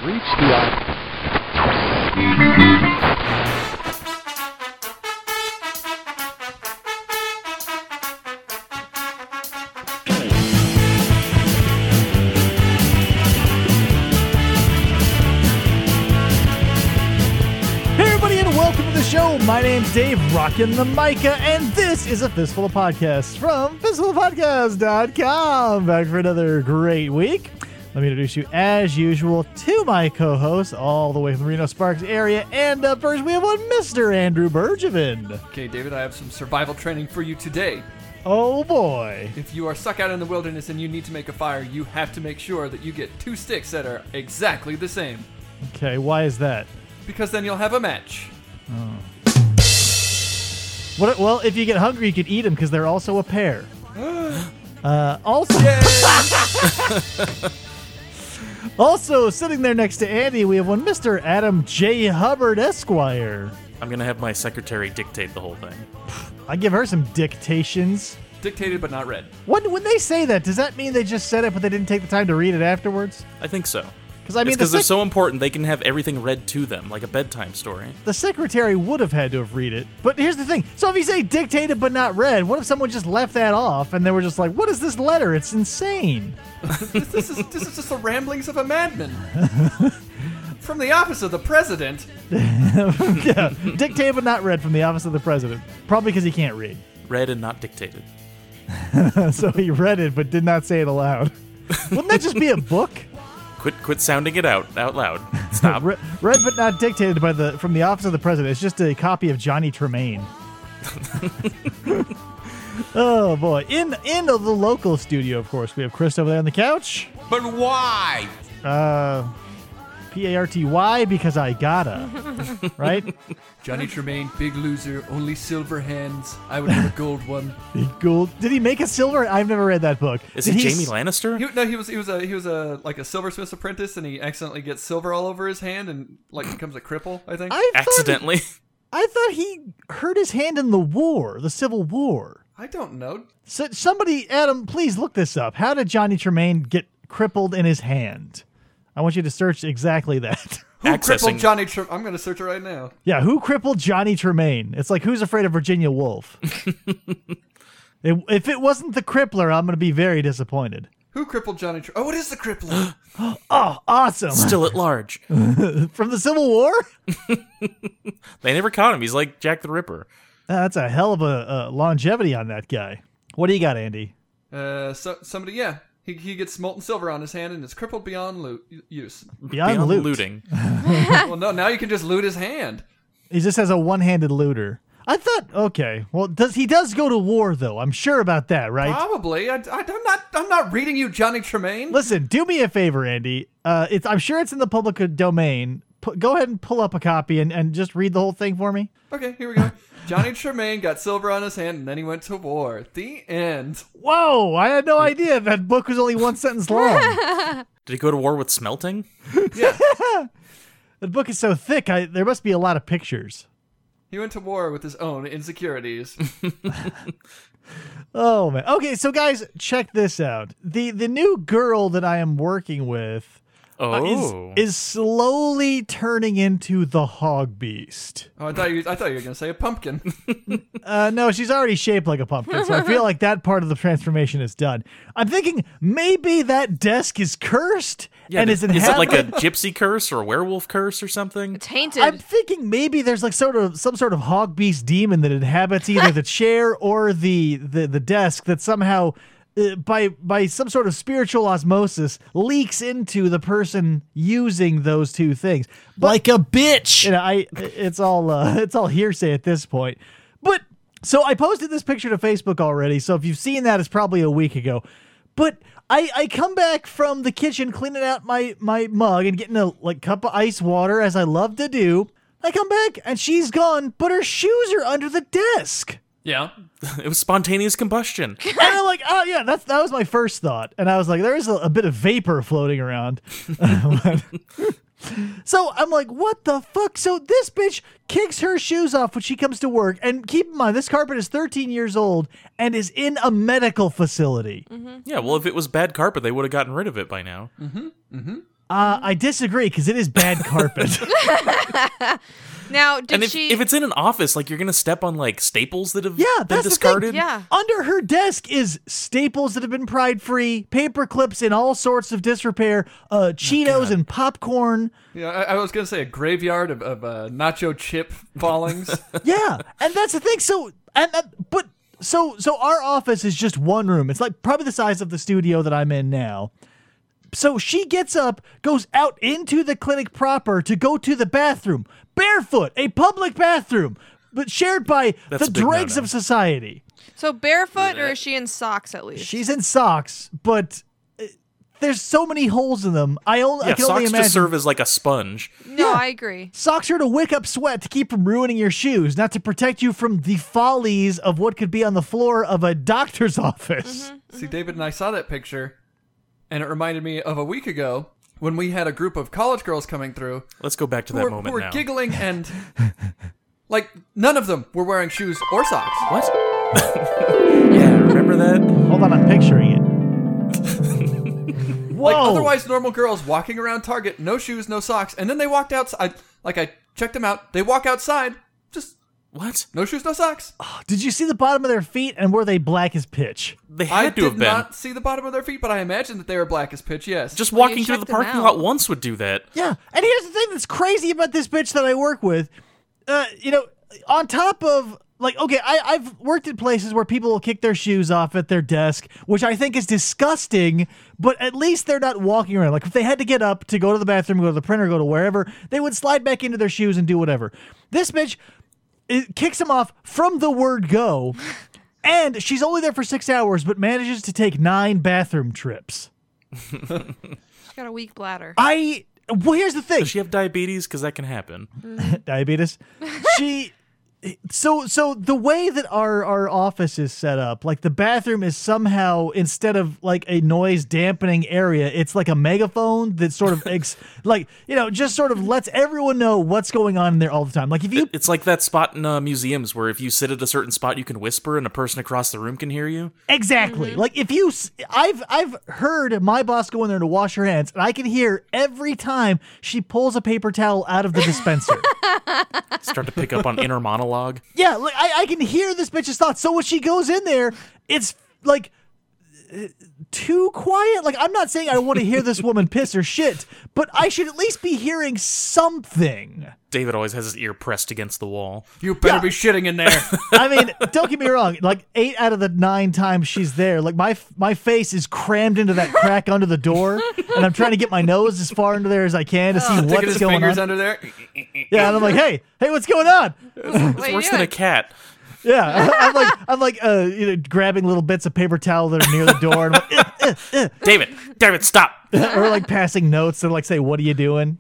reached the island. Show. My name's Dave, rockin' the Micah, and this is a Fistful of Podcasts from fistfulofpodcasts.com. Back for another great week. Let me introduce you, as usual, to my co-hosts all the way from the Reno Sparks area. And first, we have one Mr. Andrew Bergevin. Okay, David, I have some survival training for you today. Oh, boy. If you are stuck out in the wilderness and you need to make a fire, you have to make sure that you get 2 sticks that are exactly the same. Okay, why is that? Because then you'll have a match. Oh. Well, if you get hungry, you can eat them because they're also a pair. Also sitting there next to Andy, we have one Mr. Adam J. Hubbard, Esquire. I'm going to have my secretary dictate the whole thing. I give her some dictations. Dictated but not read. When they say that, does that mean they just said it but they didn't take the time to read it afterwards? I think so. Because they're so important, they can have everything read to them, like a bedtime story. The secretary would have had to have read it. But here's the thing. So if you say dictated but not read, what if someone just left that off and they were just like, what is this letter? It's insane. This is just the ramblings of a madman. From the office of the president. Yeah, dictated but not read from the office of the president. Probably because he can't read. Read and not dictated. So he read it but did not say it aloud. Wouldn't that just be a book? Quit sounding it out loud. Stop. Read but not dictated from the office of the president. It's just a copy of Johnny Tremaine. Oh boy! In the local studio, of course, we have Chris over there on the couch. But why? P-A-R-T-Y, because I gotta. Right? Johnny Tremaine, big loser, only silver hands. I would have a gold one. Big gold. Did he make a silver? I've never read that book. Is he Jamie Lannister? He was a silversmith's apprentice, and he accidentally gets silver all over his hand and becomes a cripple. I think Accidentally. I thought he hurt his hand in the Civil War. I don't know. So somebody, Adam, please look this up. How did Johnny Tremaine get crippled in his hand? I want you to search exactly that. Who crippled Johnny Tremaine? I'm going to search it right now. Yeah, who crippled Johnny Tremaine? It's like, who's afraid of Virginia Woolf? If it wasn't the crippler, I'm going to be very disappointed. Who crippled Johnny Tremaine? Oh, it is the crippler. Oh, awesome. Still at large. From the Civil War? They never caught him. He's like Jack the Ripper. That's a hell of a longevity on that guy. What do you got, Andy? Somebody, yeah. He gets molten silver on his hand and is crippled beyond use. Beyond loot. Looting. Well, no, now you can just loot his hand. He just has a one-handed looter. I thought, okay, well, he does go to war, though. I'm sure about that, right? Probably. I'm not reading you Johnny Tremaine. Listen, do me a favor, Andy. I'm sure it's in the public domain. Go ahead and pull up a copy and just read the whole thing for me. Okay, here we go. Johnny Tremaine got silver on his hand, and then he went to war. The end. Whoa, I had no idea that book was only one sentence long. Did he go to war with smelting? Yeah. The book is so thick, there must be a lot of pictures. He went to war with his own insecurities. Oh, man. Okay, so guys, check this out. The new girl that I am working with is slowly turning into the hog beast. Oh, I thought you were going to say a pumpkin. No, she's already shaped like a pumpkin, so I feel like that part of the transformation is done. I'm thinking maybe that desk is cursed and is inhabited. Is it like a gypsy curse or a werewolf curse or something? Tainted. I'm thinking maybe there's like some sort of hog beast demon that inhabits either the chair or the desk that somehow by some sort of spiritual osmosis leaks into the person using those two things. But, like a bitch. You know, it's all hearsay at this point. But so I posted this picture to Facebook already. So if you've seen that, it's probably a week ago. But I come back from the kitchen cleaning out my mug and getting a cup of ice water, as I love to do. I come back and she's gone, but her shoes are under the desk. Yeah. It was spontaneous combustion. And I'm like, oh yeah, that was my first thought. And I was like, there is a bit of vapor floating around. So I'm like, what the fuck? So this bitch kicks her shoes off when she comes to work. And keep in mind, this carpet is 13 years old and is in a medical facility. Mm-hmm. Yeah, well, if it was bad carpet, they would have gotten rid of it by now. Mm-hmm. Mm-hmm. I disagree because it is bad carpet. Now, did And she? if it's in an office, like you're gonna step on like staples that have Yeah, been that's the thing. discarded. yeah. Under her desk is staples that have been pried free, paper clips in all sorts of disrepair, Cheetos and popcorn. Yeah, I was gonna say a graveyard of nacho chip fallings. Yeah, and that's the thing. So our office is just one room. It's like probably the size of the studio that I'm in now. So she gets up, goes out into the clinic proper to go to the bathroom, barefoot, a public bathroom, but shared by That's the a big dregs no-no. of society. So barefoot, or is she in socks at least? She's in socks, but there's so many holes in them. I can only Socks imagine. just serve as like a sponge. No, Yeah. I agree. Socks are to wick up sweat to keep from ruining your shoes, not to protect you from the follies of what could be on the floor of a doctor's office. See, David and I saw that picture, and it reminded me of a week ago when we had a group of college girls coming through Let's go back to who that were, moment who were now. giggling and like none of them were wearing shoes or socks. What? Yeah, remember that? Hold on, I'm picturing it. Whoa! Like otherwise normal girls walking around Target, no shoes, no socks, and then they walked outside. I checked them out. They walk outside, just What? no shoes, no socks. Did you see the bottom of their feet, and were they black as pitch? They I had to did have been. not see the bottom of their feet, but I imagine that they were black as pitch. Yes, Just Well, you walking through the checked them parking out. lot once would do that. Yeah, and here's the thing that's crazy about this bitch that I work with. On top of, like, okay, I've worked at places where people will kick their shoes off at their desk, which I think is disgusting, but at least they're not walking around. Like, if they had to get up to go to the bathroom, go to the printer, go to wherever, they would slide back into their shoes and do whatever. This bitch, it kicks them off from the word go, and she's only there for 6 hours, but manages to take 9 bathroom trips. She's got a weak bladder. Well, here's the thing. Does she have diabetes? Because that can happen. Diabetes. So the way that our office is set up, like the bathroom is somehow, instead of like a noise dampening area, it's like a megaphone that sort of just sort of lets everyone know what's going on in there all the time. Like if you It's like that spot in museums where if you sit at a certain spot, you can whisper and a person across the room can hear you. Exactly. Like if you, I've heard my boss go in there to wash her hands, and I can hear every time she pulls a paper towel out of the dispenser. Start to pick up on inner monologue. Yeah, like I can hear this bitch's thoughts. So when she goes in there, it's like too quiet. Like I'm not saying I want to hear this woman piss or shit, but I should at least be hearing something. David always has his ear pressed against the wall. you better be shitting in there. I mean, don't get me wrong. Like 8 out of the 9 times she's there, like my face is crammed into that crack under the door, and I'm trying to get my nose as far into there as I can to see Sticking what's his going fingers on. under there. Yeah, and I'm like, hey, what's going on? It's Worse than a cat. Yeah, I'm like grabbing little bits of paper towel that are near the door, and David, stop. or like passing notes and like say, "What are you doing?"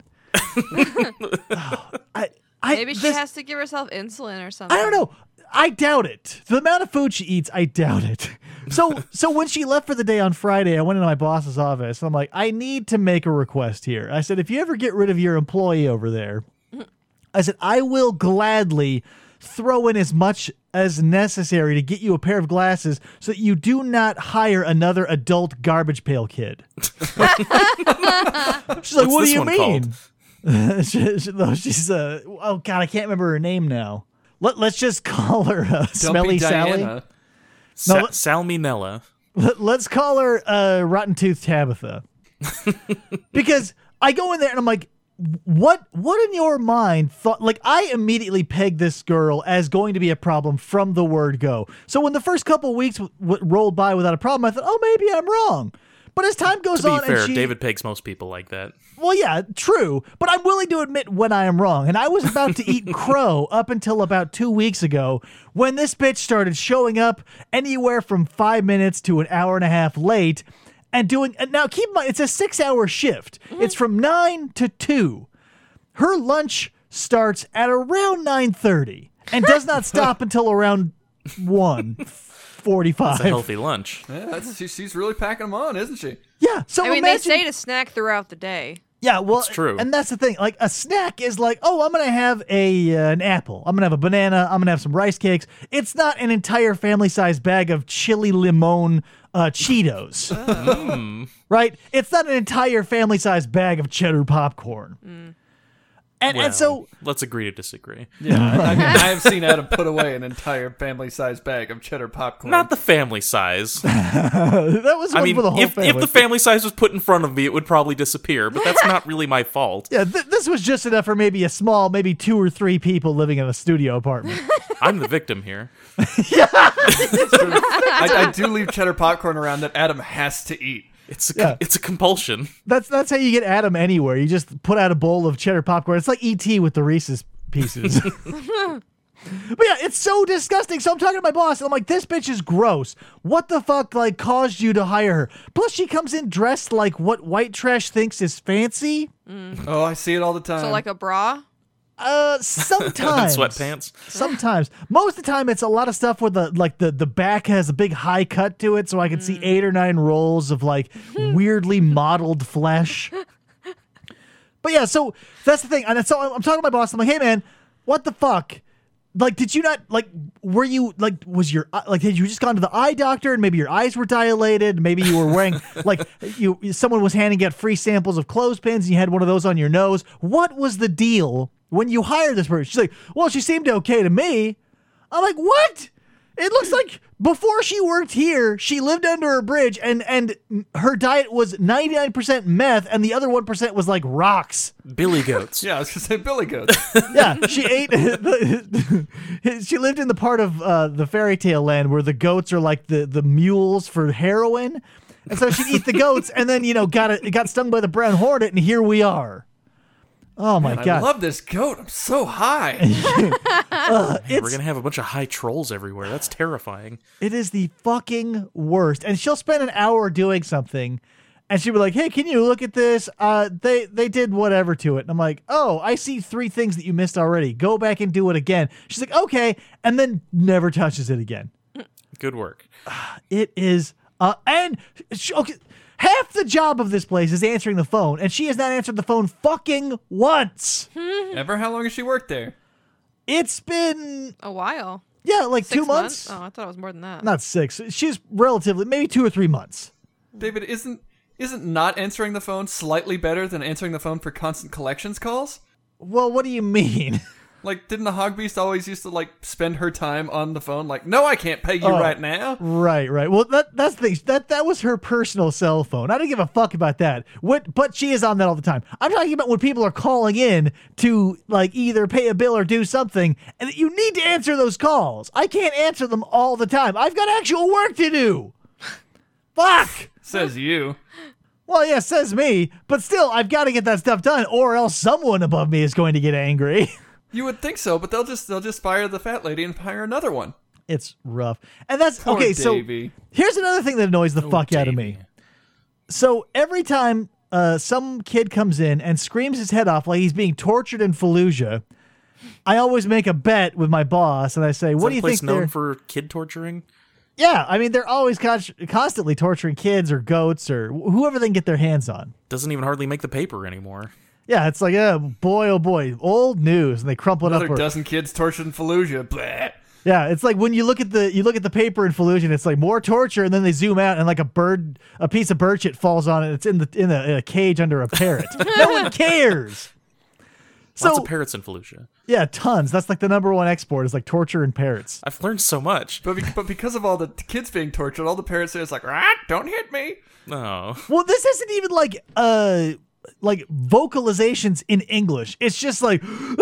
Maybe she has to give herself insulin or something. I don't know. I doubt it. The amount of food she eats, I doubt it. So when she left for the day on Friday, I went into my boss's office. I'm like, I need to make a request here. I said, if you ever get rid of your employee over there, I said, I will gladly throw in as much as necessary to get you a pair of glasses so that you do not hire another adult garbage pail kid. She's like, What's what do this you one mean? She's oh God, I can't remember her name now. Let's just call her Smelly Dumpy Sally. Diana. Salmonella. Let's call her Rotten Tooth Tabitha. Because I go in there and I'm like, what in your mind thought, like I immediately pegged this girl as going to be a problem from the word go. So when the first couple weeks rolled by without a problem, I thought, oh, maybe I'm wrong. But as time goes To on, be fair, and David pegs most people like that. well, yeah, true. But I'm willing to admit when I am wrong. And I was about to eat crow up until about 2 weeks ago when this bitch started showing up anywhere from 5 minutes to an hour and a half late and doing. Now, keep in mind, it's a 6-hour shift. It's from 9 to 2. Her lunch starts at around 9:30 and does not stop until around 1:45. It's a healthy lunch. Yeah, she's really packing them on, isn't she? Yeah. So I mean, they imagine, say to snack throughout the day. Yeah, well, It's true. And that's the thing. Like, a snack is like, oh, I'm going to have an apple. I'm going to have a banana. I'm going to have some rice cakes. It's not an entire family-sized bag of chili limon Cheetos. Right? It's not an entire family-sized bag of cheddar popcorn. And so... let's agree to disagree. Yeah, I mean, I have seen Adam put away an entire family-sized bag of cheddar popcorn. Not the family size. that was one for the whole family. If the family size was put in front of me, it would probably disappear, but that's not really my fault. Yeah, this was just enough for maybe a small, maybe 2 or 3 people living in a studio apartment. I'm the victim here. I do leave cheddar popcorn around that Adam has to eat. It's a compulsion. That's how you get Adam anywhere. You just put out a bowl of cheddar popcorn. It's like E.T. with the Reese's Pieces. But yeah, it's so disgusting. So I'm talking to my boss, and I'm like, this bitch is gross. What the fuck, like, caused you to hire her? Plus, she comes in dressed like what white trash thinks is fancy. Oh, I see it all the time. So like a bra? Sometimes. Sweatpants. Sometimes. Most of the time, it's a lot of stuff where the back has a big high cut to it, so I can see 8 or 9 rolls of like weirdly modeled flesh. But yeah, so that's the thing. And so I'm talking to my boss. I'm like, hey man, what the fuck? Like, did you not, like, were you, like, was your, like, had you just gone to the eye doctor and maybe your eyes were dilated? Maybe you were wearing, like, someone was handing out free samples of clothespins and you had one of those on your nose. What was the deal when you hired this person? She's like, well, she seemed okay to me. I'm like, what? It looks like before she worked here, she lived under a bridge and her diet was 99% meth and the other 1% was like rocks. Billy goats. Yeah, I was going to say billy goats. Yeah, she ate. She lived in the part of the fairy tale land where the goats are like the mules for heroin. And so she'd eat the goats and then, got stung by the brown hornet and here we are. Oh my God. I love this goat. I'm so high. We're going to have a bunch of high trolls everywhere. That's terrifying. It is the fucking worst. And she'll spend an hour doing something and she'll be like, hey, can you look at this? They did whatever to it. And I'm like, oh, I see 3 things that you missed already. Go back and do it again. She's like, okay. And then never touches it again. Good work. It is, okay. Half the job of this place is answering the phone, and she has not answered the phone fucking once. Ever? How long has she worked there? It's been a while. Yeah, like 6 2 months. Oh, I thought it was more than that. Not 6. She's relatively, maybe 2 or 3 months. David, isn't not answering the phone slightly better than answering the phone for constant collections calls? Well, what do you mean? Like, didn't the Hog Beast always used to, like, spend her time on the phone? Like, no, I can't pay you right now. Right. Well, that's the thing. That was her personal cell phone. I don't give a fuck about that. But she is on that all the time. I'm talking about when people are calling in to, like, either pay a bill or do something, and you need to answer those calls. I can't answer them all the time. I've got actual work to do. Fuck. Says you. Well, yeah, says me. But still, I've got to get that stuff done, or else someone above me is going to get angry. You would think so, but they'll just fire the fat lady and hire another one. It's rough. And that's Poor okay. Davey. So here's another thing that annoys the fuck out of me. So every time some kid comes in and screams his head off like he's being tortured in Fallujah, I always make a bet with my boss and I say, "What do you think?" Known for kid torturing? Yeah, I mean they're always constantly torturing kids or goats or whoever they can get their hands on. Doesn't even hardly make the paper anymore. Yeah, it's like, oh boy, old news, and they crumple it up. Another dozen kids tortured in Fallujah. Blah. Yeah, it's like when you look at the paper in Fallujah, and it's like more torture, and then they zoom out, and like a piece of bird shit falls on it. It's in a cage under a parrot. No one cares. Lots of parrots in Fallujah. Yeah, tons. That's like the #1 export is like torture and parrots. I've learned so much. But because of all the kids being tortured, all the parents say it's like, don't hit me. No. Well, this isn't even like vocalizations in English. It's just like,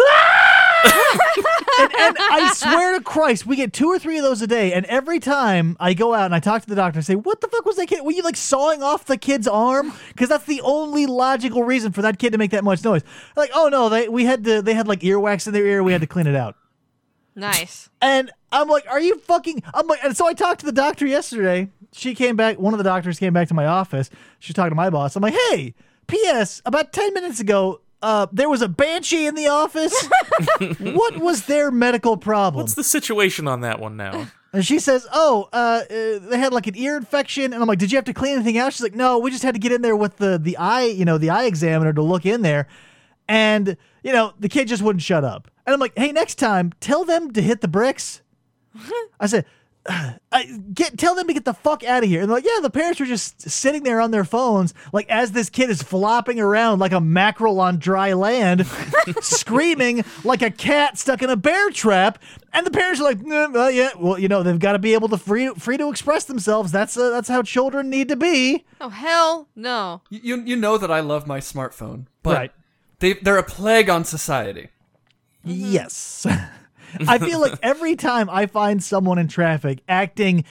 and I swear to Christ, we get 2 or 3 of those a day. And every time I go out and I talk to the doctor, I say, what the fuck was that kid? Were you like sawing off the kid's arm? Because that's the only logical reason for that kid to make that much noise. Like, oh no, they had like earwax in their ear. We had to clean it out. Nice. And I'm like, are you fucking? I'm like, and so I talked to the doctor yesterday. She came back. One of the doctors came back to my office. She was talking to my boss. I'm like, hey. P.S. About 10 minutes ago, there was a banshee in the office. What was their medical problem? What's the situation on that one now? And she says, they had like an ear infection. And I'm like, did you have to clean anything out? She's like, no, we just had to get in there with the eye, the eye examiner to look in there. And, the kid just wouldn't shut up. And I'm like, hey, next time, tell them to hit the bricks. I said, tell them to get the fuck out of here. And they're like, yeah, the parents were just sitting there on their phones, like as this kid is flopping around like a mackerel on dry land, screaming like a cat stuck in a bear trap. And the parents are like, they've got to be able to free to express themselves. That's how children need to be. Oh, hell no. You know that I love my smartphone, but Right. they're a plague on society. Yes. I feel like every time I find someone in traffic acting,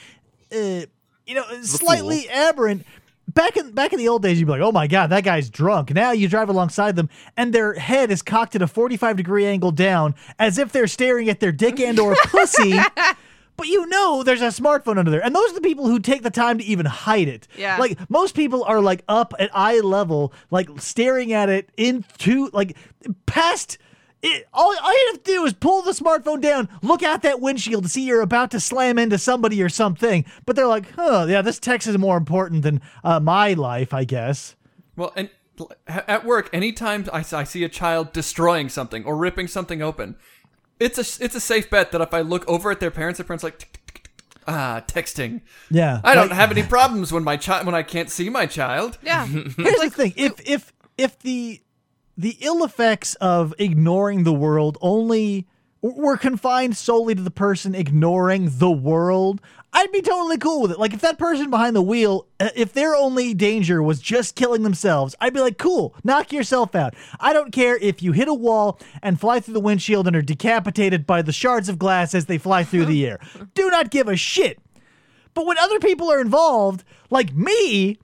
slightly aberrant, back in the old days, you'd be like, oh my God, that guy's drunk. Now you drive alongside them and their head is cocked at a 45-degree angle down as if they're staring at their dick and or pussy. But there's a smartphone under there. And those are the people who take the time to even hide it. Yeah. Like, most people are, like, up at eye level, like, staring at it into, like, past... All you have to do is pull the smartphone down, look out that windshield to see you're about to slam into somebody or something. But they're like, this text is more important than my life, I guess. Well, and at work, anytime I see a child destroying something or ripping something open, it's a safe bet that if I look over at their parents like, texting. Yeah. I don't have any problems when I can't see my child. Yeah. Here's the thing. If the ill effects of ignoring the world only were confined solely to the person ignoring the world, I'd be totally cool with it. Like, if that person behind the wheel, if their only danger was just killing themselves, I'd be like, cool, knock yourself out. I don't care if you hit a wall and fly through the windshield and are decapitated by the shards of glass as they fly through the air. Do not give a shit. But when other people are involved, like me,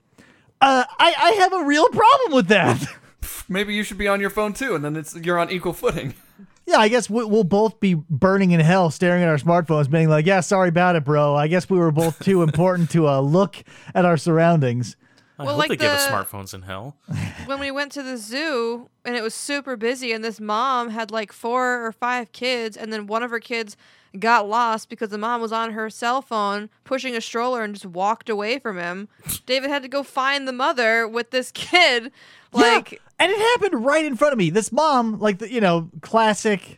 I have a real problem with that. Maybe you should be on your phone too, and then you're on equal footing. Yeah, I guess we'll both be burning in hell, staring at our smartphones, being like, yeah, sorry about it, bro. I guess we were both too important to look at our surroundings. I hope they give us smartphones in hell. When we went to the zoo and it was super busy and this mom had like 4 or 5 kids and then one of her kids got lost because the mom was on her cell phone pushing a stroller and just walked away from him. David had to go find the mother with this kid. Like, yeah, and it happened right in front of me. This mom, like the classic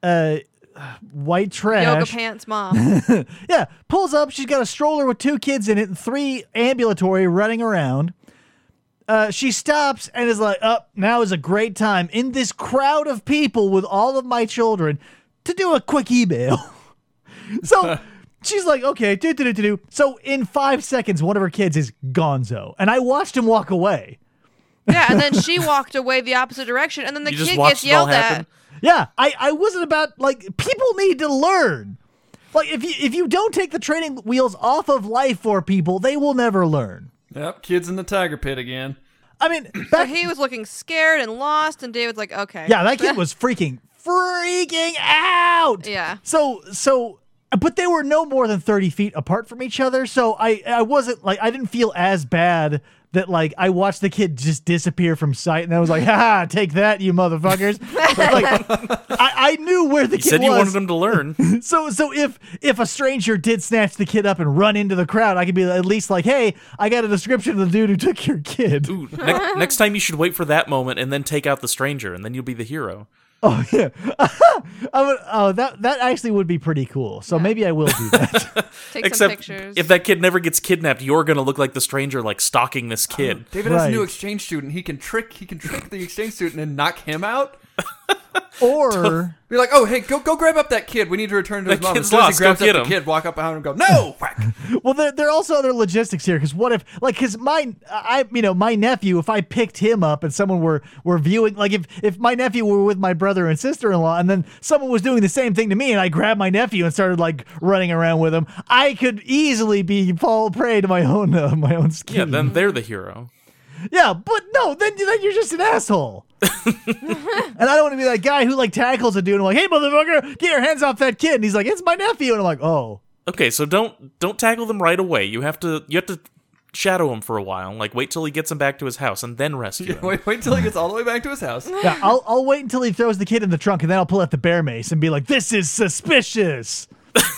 white trash yoga pants mom. yeah, pulls up. She's got a stroller with 2 kids in it and 3 ambulatory running around. She stops and is like, now is a great time in this crowd of people with all of my children to do a quick email. So she's like, okay, do. So in 5 seconds, one of her kids is gonzo. And I watched him walk away. Yeah, and then she walked away the opposite direction, and then the You kid just gets watched it all yelled at. happen? Yeah, I wasn't about, like, people need to learn. Like, if you don't take the training wheels off of life for people, they will never learn. Yep, kids in the tiger pit again. I mean, So he was looking scared and lost, and David's like, okay. yeah, that kid was freaking out. Yeah. So, but they were no more than 30 feet apart from each other. So I wasn't like, I didn't feel as bad that like I watched the kid just disappear from sight, and I was like, ha, take that, you motherfuckers. Like, I knew where the kid was. You said you wanted him to learn. So if a stranger did snatch the kid up and run into the crowd, I could be at least like, hey, I got a description of the dude who took your kid. Ooh, next time you should wait for that moment and then take out the stranger, and then you'll be the hero. Oh yeah, that actually would be pretty cool. So maybe I will do that. Take some Except pictures. if that kid never gets kidnapped, you're gonna look like the stranger, like stalking this kid. David has a new Right. exchange student. He can trick the exchange student and knock him out. Or Be like, oh, hey, go grab up that kid. We need to return to his That mom. kid's As soon as lost. he grabs Go up get the him. kid, walk up behind him and go, no! Whack. well, there are also other logistics here. Because what if, like, because my nephew, if I picked him up and someone were viewing, like, if my nephew were with my brother and sister-in-law, and then someone was doing the same thing to me, and I grabbed my nephew and started like running around with him, I could easily fall prey to my own scheme. Yeah, then they're the hero. Yeah, but no, then you're just an asshole. And I don't want to be that guy who like tackles a dude and I'm like, hey motherfucker, get your hands off that kid. And he's like, it's my nephew. And I'm like, oh. Okay, so don't tackle them right away. You have to shadow him for a while. Like wait till he gets him back to his house and then rescue him. Wait till he gets all the way back to his house. Yeah, I'll wait until he throws the kid in the trunk and then I'll pull out the bear mace and be like, this is suspicious.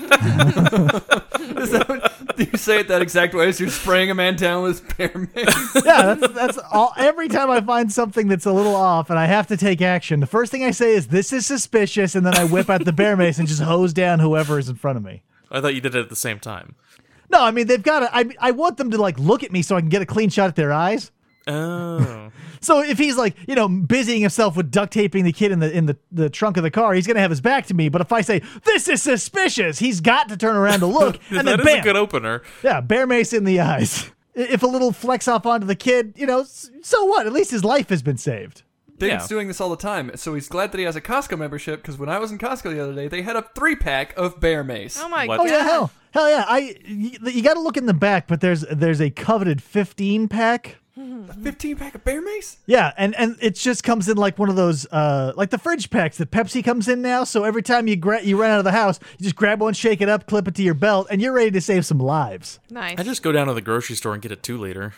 Do you say it that exact way as you're spraying a man down with bear mace? Yeah, that's all. Every time I find something that's a little off and I have to take action, the first thing I say is, "This is suspicious," and then I whip out the bear mace and just hose down whoever is in front of me. I thought you did it at the same time. No, I mean they've got to. I want them to like look at me so I can get a clean shot at their eyes. Oh. So if he's like, busying himself with duct taping the kid in the trunk of the car, he's gonna have his back to me. But if I say this is suspicious, he's got to turn around to look, and then That is bam, a good opener. yeah, bear mace in the eyes. If a little flex off onto the kid, so what? At least his life has been saved. David's Yeah. doing this all the time, so he's glad that he has a Costco membership, because when I was in Costco the other day, they had a 3-pack of bear mace. Oh my What? god. Oh yeah, hell yeah! You got to look in the back, but there's a coveted 15-pack. A 15-pack of bear mace? Yeah, and it just comes in like one of those like the fridge packs that Pepsi comes in now. So every time you run out of the house, you just grab one, shake it up, clip it to your belt, and you're ready to save some lives. Nice. I just go down to the grocery store and get a 2-liter.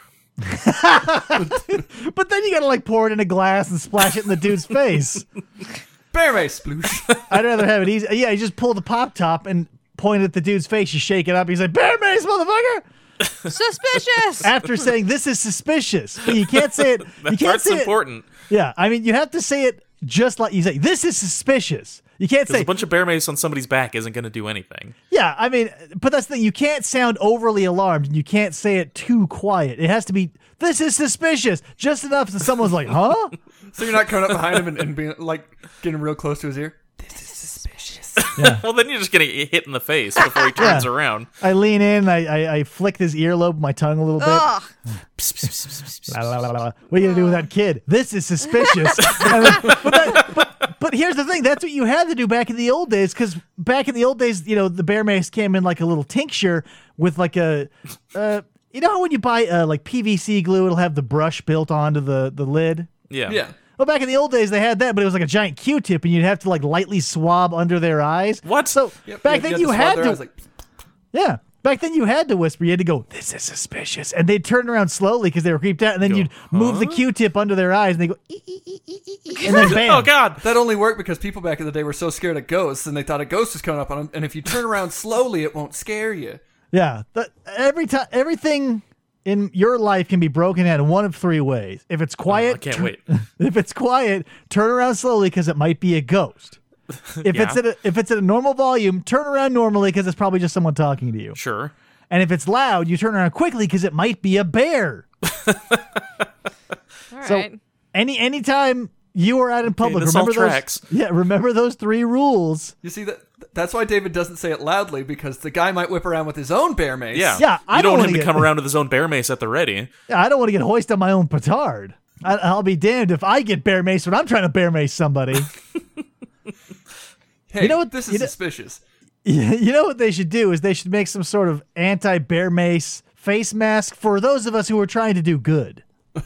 But then you got to like pour it in a glass and splash it in the dude's face. Bear mace, sploosh. I'd rather have it easy. Yeah, you just pull the pop top and point it at the dude's face. You shake it up. He's like, "Bear mace, motherfucker!" Suspicious. After saying this is suspicious, but you can't say it. You can't That's say it. important. Yeah, I mean, you have to say it just like you say. This is suspicious. You can't Because say. a bunch of bear mace on somebody's back isn't going to do anything. Yeah, I mean, but that's the thing. You can't sound overly alarmed, and you can't say it too quiet. It has to be. This is suspicious, just enough that someone's like, "Huh?" So you're not coming up behind him and being like getting real close to his ear? This is suspicious. Well, then you're just going to get hit in the face before he turns Yeah. around. I lean in. I flick his earlobe with my tongue a little bit. Ugh. La, la, la, la, la. What are you gonna do with that kid? This is suspicious. But here's the thing. That's what you had to do back in the old days. Because back in the old days, the bear mace came in like a little tincture with like a. You know how when you buy like PVC glue, it'll have the brush built onto the lid. Yeah. Yeah. Well, back in the old days, they had that, but it was like a giant Q-tip, and you'd have to like lightly swab under their eyes. What? So Yep, back then you swab had their to. eyes like, Yeah. Back then you had to whisper. You had to go, "This is suspicious." And they'd turn around slowly because they were creeped out. And then you'd move the Q-tip under their eyes and they go, "Ee, ee, ee, ee, ee," and then bam. Oh, God. that only worked because people back in the day were so scared of ghosts, and they thought a ghost was coming up on them. And if you turn around slowly, it won't scare you. Yeah. Everything in your life can be broken down in one of three ways. If it's quiet, I can't wait. If it's quiet, turn around slowly because it might be a ghost. If Yeah. it's at a normal volume, turn around normally because it's probably just someone talking to you. Sure. And if it's loud, you turn around quickly because it might be a bear. All So right. anytime you are out in public, this all remember those. tracks. Yeah, remember those three rules. You see, that's why David doesn't say it loudly, because the guy might whip around with his own bear mace. Yeah. Yeah, I you don't don't want wanna him to get- come around with his own bear mace at the ready. Yeah, I don't want to get hoisted on my own petard. I'll be damned if I get bear mace when I'm trying to bear mace somebody. Hey, You know what- This you is know- suspicious. You know what they should do is they should make some sort of anti-bear mace face mask for those of us who are trying to do good.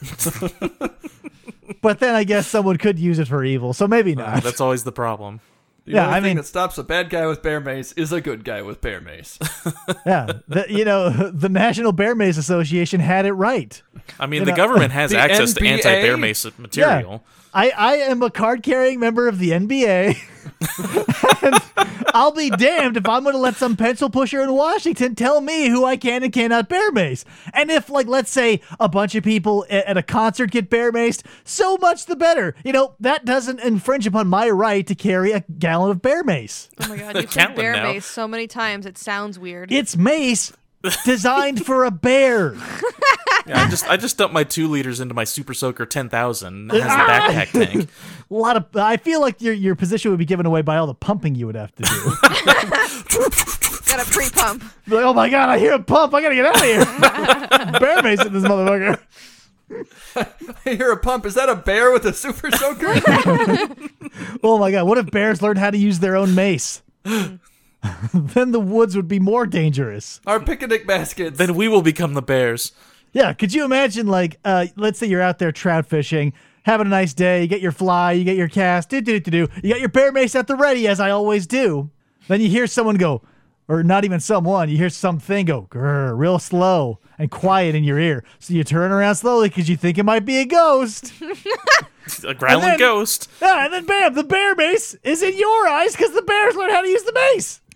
But then I guess someone could use it for evil, so maybe not. That's always the problem. The Yeah, only I thing mean- that stops a bad guy with bear mace is a good guy with bear mace. Yeah, the National Bear Mace Association had it right. I mean, You the know, government has the access to NBA? anti-bear mace material. I am a card-carrying member of the NBA. And I'll be damned if I'm going to let some pencil pusher in Washington tell me who I can and cannot bear mace. And if, like, let's say a bunch of people at a concert get bear maced, so much the better. That doesn't infringe upon my right to carry a gallon of bear mace. Oh my god, you Count said them bear now. mace so many times it sounds weird. It's mace designed for a bear. Yeah, I just dumped my 2 liters into my Super Soaker 10,000. It has the backpack tank. I feel like your position would be given away by all the pumping you would have to do. Got a pre-pump. Like, oh my god, I hear a pump. I gotta get out of here. Bear mace in this motherfucker. I hear a pump. Is that a bear with a super soaker? Oh my god, what if bears learned how to use their own mace? Then the woods would be more dangerous. Our picnic baskets. Then we will become the bears. Yeah, could you imagine, like, let's say you're out there trout fishing, having a nice day, you get your fly, you get your cast, you got your bear mace at the ready, as I always do. Then you hear someone go, or not even someone, you hear something go, grrr, real slow and quiet in your ear. So you turn around slowly because you think it might be a ghost. A growling then- ghost. Yeah, and then bam, the bear mace is in your eyes because the bears learned how to use the mace.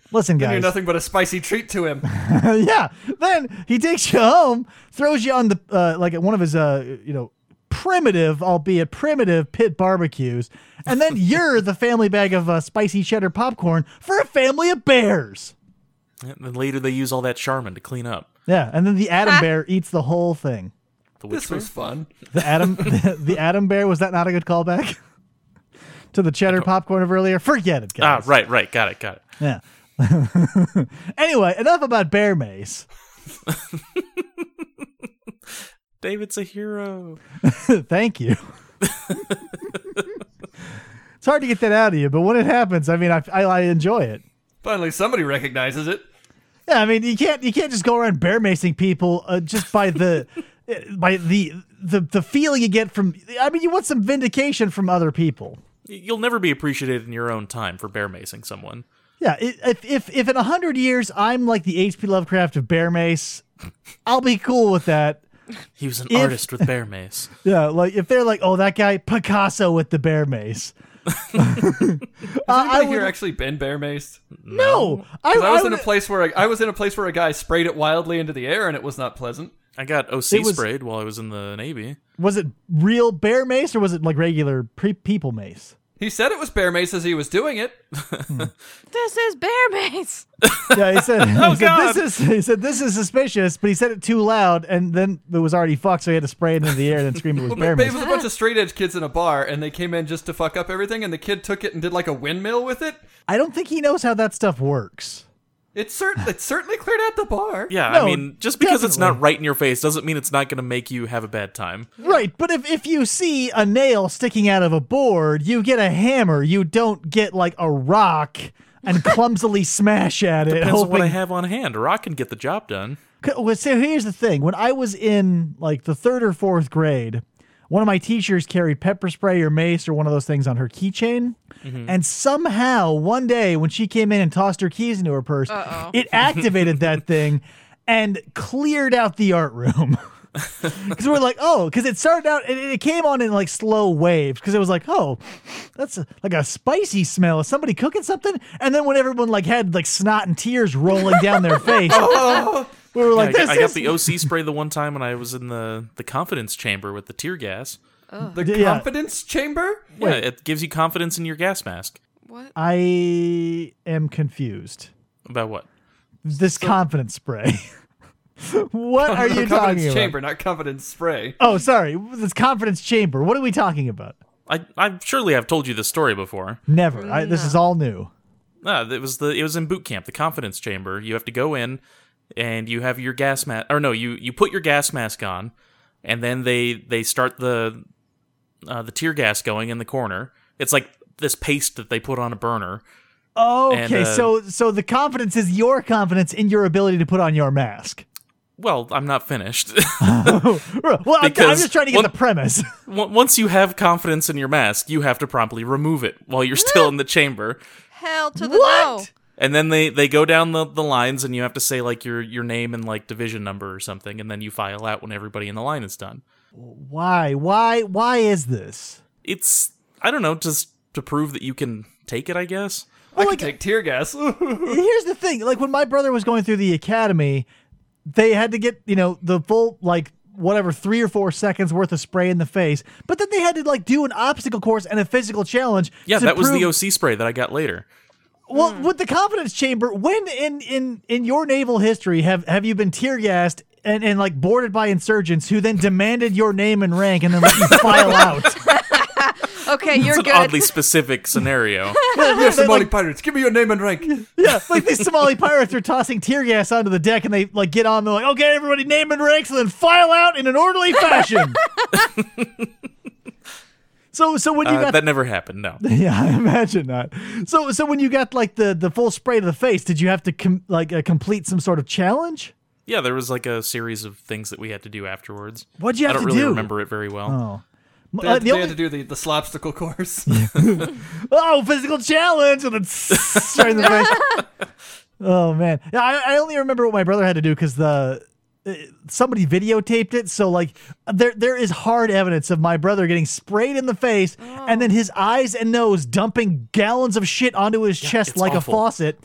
Listen, Then guys. you're nothing but a spicy treat to him. Yeah. Then he takes you home, throws you on the like at one of his primitive, albeit primitive, pit barbecues, and then you're the family bag of spicy cheddar popcorn for a family of bears. And then later they use all that Charmin to clean up. Yeah, and then the Adam Bear eats the whole thing. The which This was fun. The Adam Bear, was that not a good callback to the cheddar popcorn of earlier? Forget it, guys. Right. Got it. Yeah. Anyway, enough about bear mace. David's a hero. Thank you. It's hard to get that out of you, but when it happens, I mean, I enjoy it. Finally, somebody recognizes it. Yeah, I mean, you can't just go around bear macing people just by the feeling you get from. I mean, you want some vindication from other people. You'll never be appreciated in your own time for bear macing someone. Yeah, if in 100 years I'm like the H.P. Lovecraft of bear mace, I'll be cool with that. He was an artist with bear mace. Yeah, like if they're like, oh, that guy Picasso with the bear mace. Anybody here actually been bear maced? No, I was in a place where a guy sprayed it wildly into the air, and it was not pleasant. I got OC sprayed while I was in the Navy. Was it real bear mace or was it like regular people mace? He said it was bear mace as he was doing it. This is bear mace. Yeah, he said, God. he said this is suspicious, but he said it too loud, and then it was already fucked, so he had to spray it into the air and then scream it was bear It mace. was a bunch of straight edge kids in a bar, and they came in just to fuck up everything, and the kid took it and did like a windmill with it. I don't think he knows how that stuff works. It certainly cleared out the bar. Yeah, No, I mean, just because it's definitely. not right in your face doesn't mean it's not going to make you have a bad time. Right, but if you see a nail sticking out of a board, you get a hammer. You don't get like a rock and clumsily smash at it. Depends on what I hoping. have on hand. A rock can get the job done. Well, so here's the thing. When I was in like the 3rd or 4th grade, one of my teachers carried pepper spray or mace or one of those things on her keychain. And somehow one day when she came in and tossed her keys into her purse, it activated that thing and cleared out the art room. Because we're like, because it started out, it came on in like slow waves. Because it was like, that's like a spicy smell. Is somebody cooking something? And then when everyone like had like snot and tears rolling down their face, we were like, I got the OC spray the one time when I was in the confidence chamber with the tear gas. The confidence chamber? Yeah, it gives you confidence in your gas mask. What? I am confused. About what? This confidence spray. What are you talking Confidence about? chamber, not confidence spray. Oh, sorry. This confidence chamber. What are we talking about? I surely have told you this story before. Never. This is all new. It was in boot camp, the confidence chamber. You have to go in and you have your gas mask, or no, you put your gas mask on, and then they start the tear gas going in the corner. It's like this paste that they put on a burner. Okay, And, so the confidence is your confidence in your ability to put on your mask. Well, I'm not finished. Well, I'm Because just trying to get the premise. Once you have confidence in your mask, you have to promptly remove it while you're still in the chamber. Hell to the no. What? And then they go down the lines, and you have to say like your name and like division number or something, and then you file out when everybody in the line is done. Why is this? It's, I don't know, just to prove that you can take it, I guess. I can take tear gas. Here's the thing. Like when my brother was going through the academy, they had to get, the full, like, whatever, 3 or 4 seconds worth of spray in the face. But then they had to, like, do an obstacle course and a physical challenge. Yeah, to that was the prove- OC spray that I got later. Well, with the confidence chamber, when in your naval history have you been tear gassed and like boarded by insurgents who then demanded your name and rank and then let you file out? Okay, you're It's an good. oddly specific scenario. You're Somali pirates. Give me your name and rank. Yeah, like these Somali pirates are tossing tear gas onto the deck and they like get on. They're like, okay, everybody, name and ranks, and then file out in an orderly fashion. So when you got that never happened, no. yeah, I imagine not. So when you got like the full spray to the face, did you have to complete some sort of challenge? Yeah, there was like a series of things that we had to do afterwards. What'd you have I don't to really do? remember it very well. Oh. They had to do the slopsticle course. Physical challenge, and then straight in the face. Oh man, yeah, I only remember what my brother had to do because somebody videotaped it. So like, there is hard evidence of my brother getting sprayed in the face, and then his eyes and nose dumping gallons of shit onto his chest it's like awful. a faucet.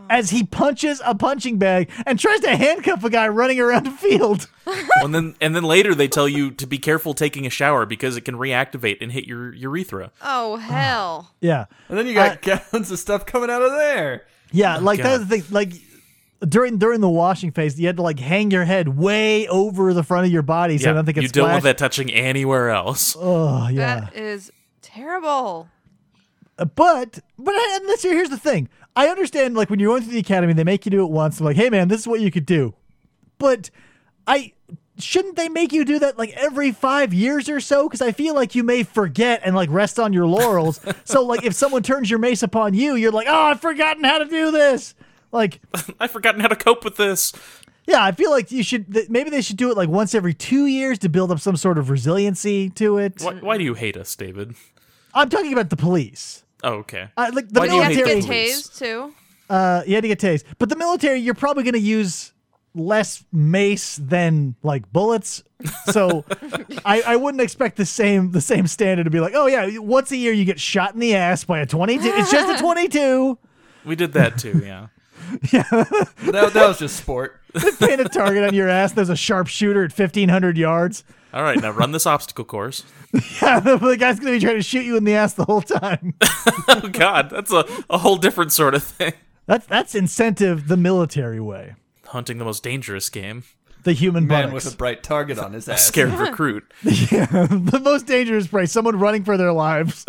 as he punches a punching bag and tries to handcuff a guy running around a field. And then later they tell you to be careful taking a shower because it can reactivate and hit your urethra. Oh, hell. Yeah. And then you got gallons of stuff coming out of there. Yeah, like God. that's the thing. Like during the washing phase, you had to like hang your head way over the front of your body so nothing could you don't want splash. that touching anywhere else. Oh yeah. That is terrible. But and here's the thing. I understand, like, when you're going through the academy, they make you do it once. They're like, hey, man, this is what you could do. But shouldn't they make you do that, like, every 5 years or so? Because I feel like you may forget and, like, rest on your laurels. So, like, if someone turns your mace upon you, you're like, oh, I've forgotten how to do this. Like, I've forgotten how to cope with this. yeah, I feel like maybe they should do it, like, once every 2 years to build up some sort of resiliency to it. Why do you hate us, David? I'm talking about the police. Oh, okay. Like the Why do you hate military. Get the police? tased, too. You had to get tased. But the military, you're probably going to use less mace than like bullets. So I wouldn't expect the same standard to be like, oh yeah, once a year you get shot in the ass by a 22. It's just a 22. We did that too, yeah. That was just sport. Paint a target on your ass. There's a sharpshooter at 1,500 yards. All right, now run this obstacle course. Yeah, the guy's going to be trying to shoot you in the ass the whole time. Oh, God, that's a whole different sort of thing. That's incentive the military way. Hunting the most dangerous game. The human Man buttocks. with a bright target on his ass. Scared recruit. Yeah, the most dangerous prey. Someone running for their lives.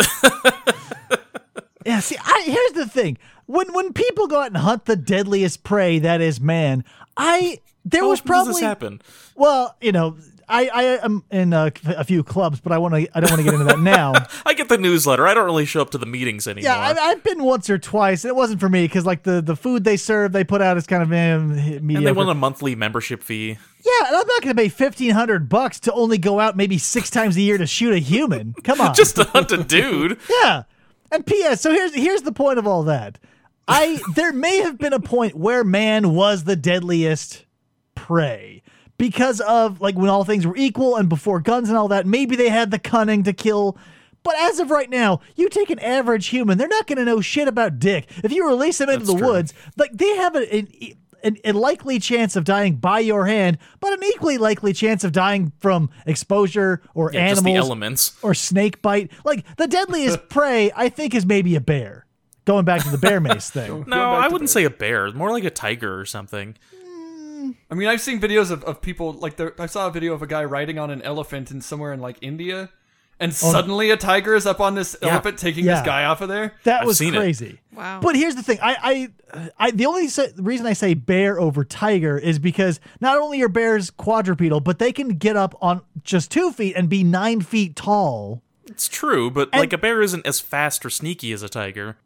Yeah, see, here's the thing. When people go out and hunt the deadliest prey, that is man, there was How often probably does this happen? Well, you know, I am in a few clubs, but I don't want to get into that now. I get the newsletter. I don't really show up to the meetings anymore. Yeah, I've been once or twice, and it wasn't for me because like the food they serve, they put out is kind of mediocre. and they want a monthly membership fee. Yeah, and I'm not going to pay $1,500 to only go out maybe 6 times a year to shoot a human. Come on, Just to hunt a dude. yeah. And P.S. So here's the point of all that. There may have been a point where man was the deadliest prey because of like when all things were equal and before guns and all that. Maybe they had the cunning to kill. But as of right now, you take an average human, they're not going to know shit about dick. If you release them into That's the true. woods, like they have a likely chance of dying by your hand, but an equally likely chance of dying from exposure or Yeah, just the animals elements. or snake bite. Like the deadliest prey, I think, is maybe a bear. Going back to the bear mace thing. No, I wouldn't say a bear. More like a tiger or something. I mean, I've seen videos of people, like, I saw a video of a guy riding on an elephant in somewhere in, like, India, and suddenly a tiger is up on this elephant taking Yeah. this guy off of there. That I've was seen it. crazy. Wow. But here's the thing. The only reason I say bear over tiger is because not only are bears quadrupedal, but they can get up on just 2 feet and be 9 feet tall. It's true, but like a bear isn't as fast or sneaky as a tiger.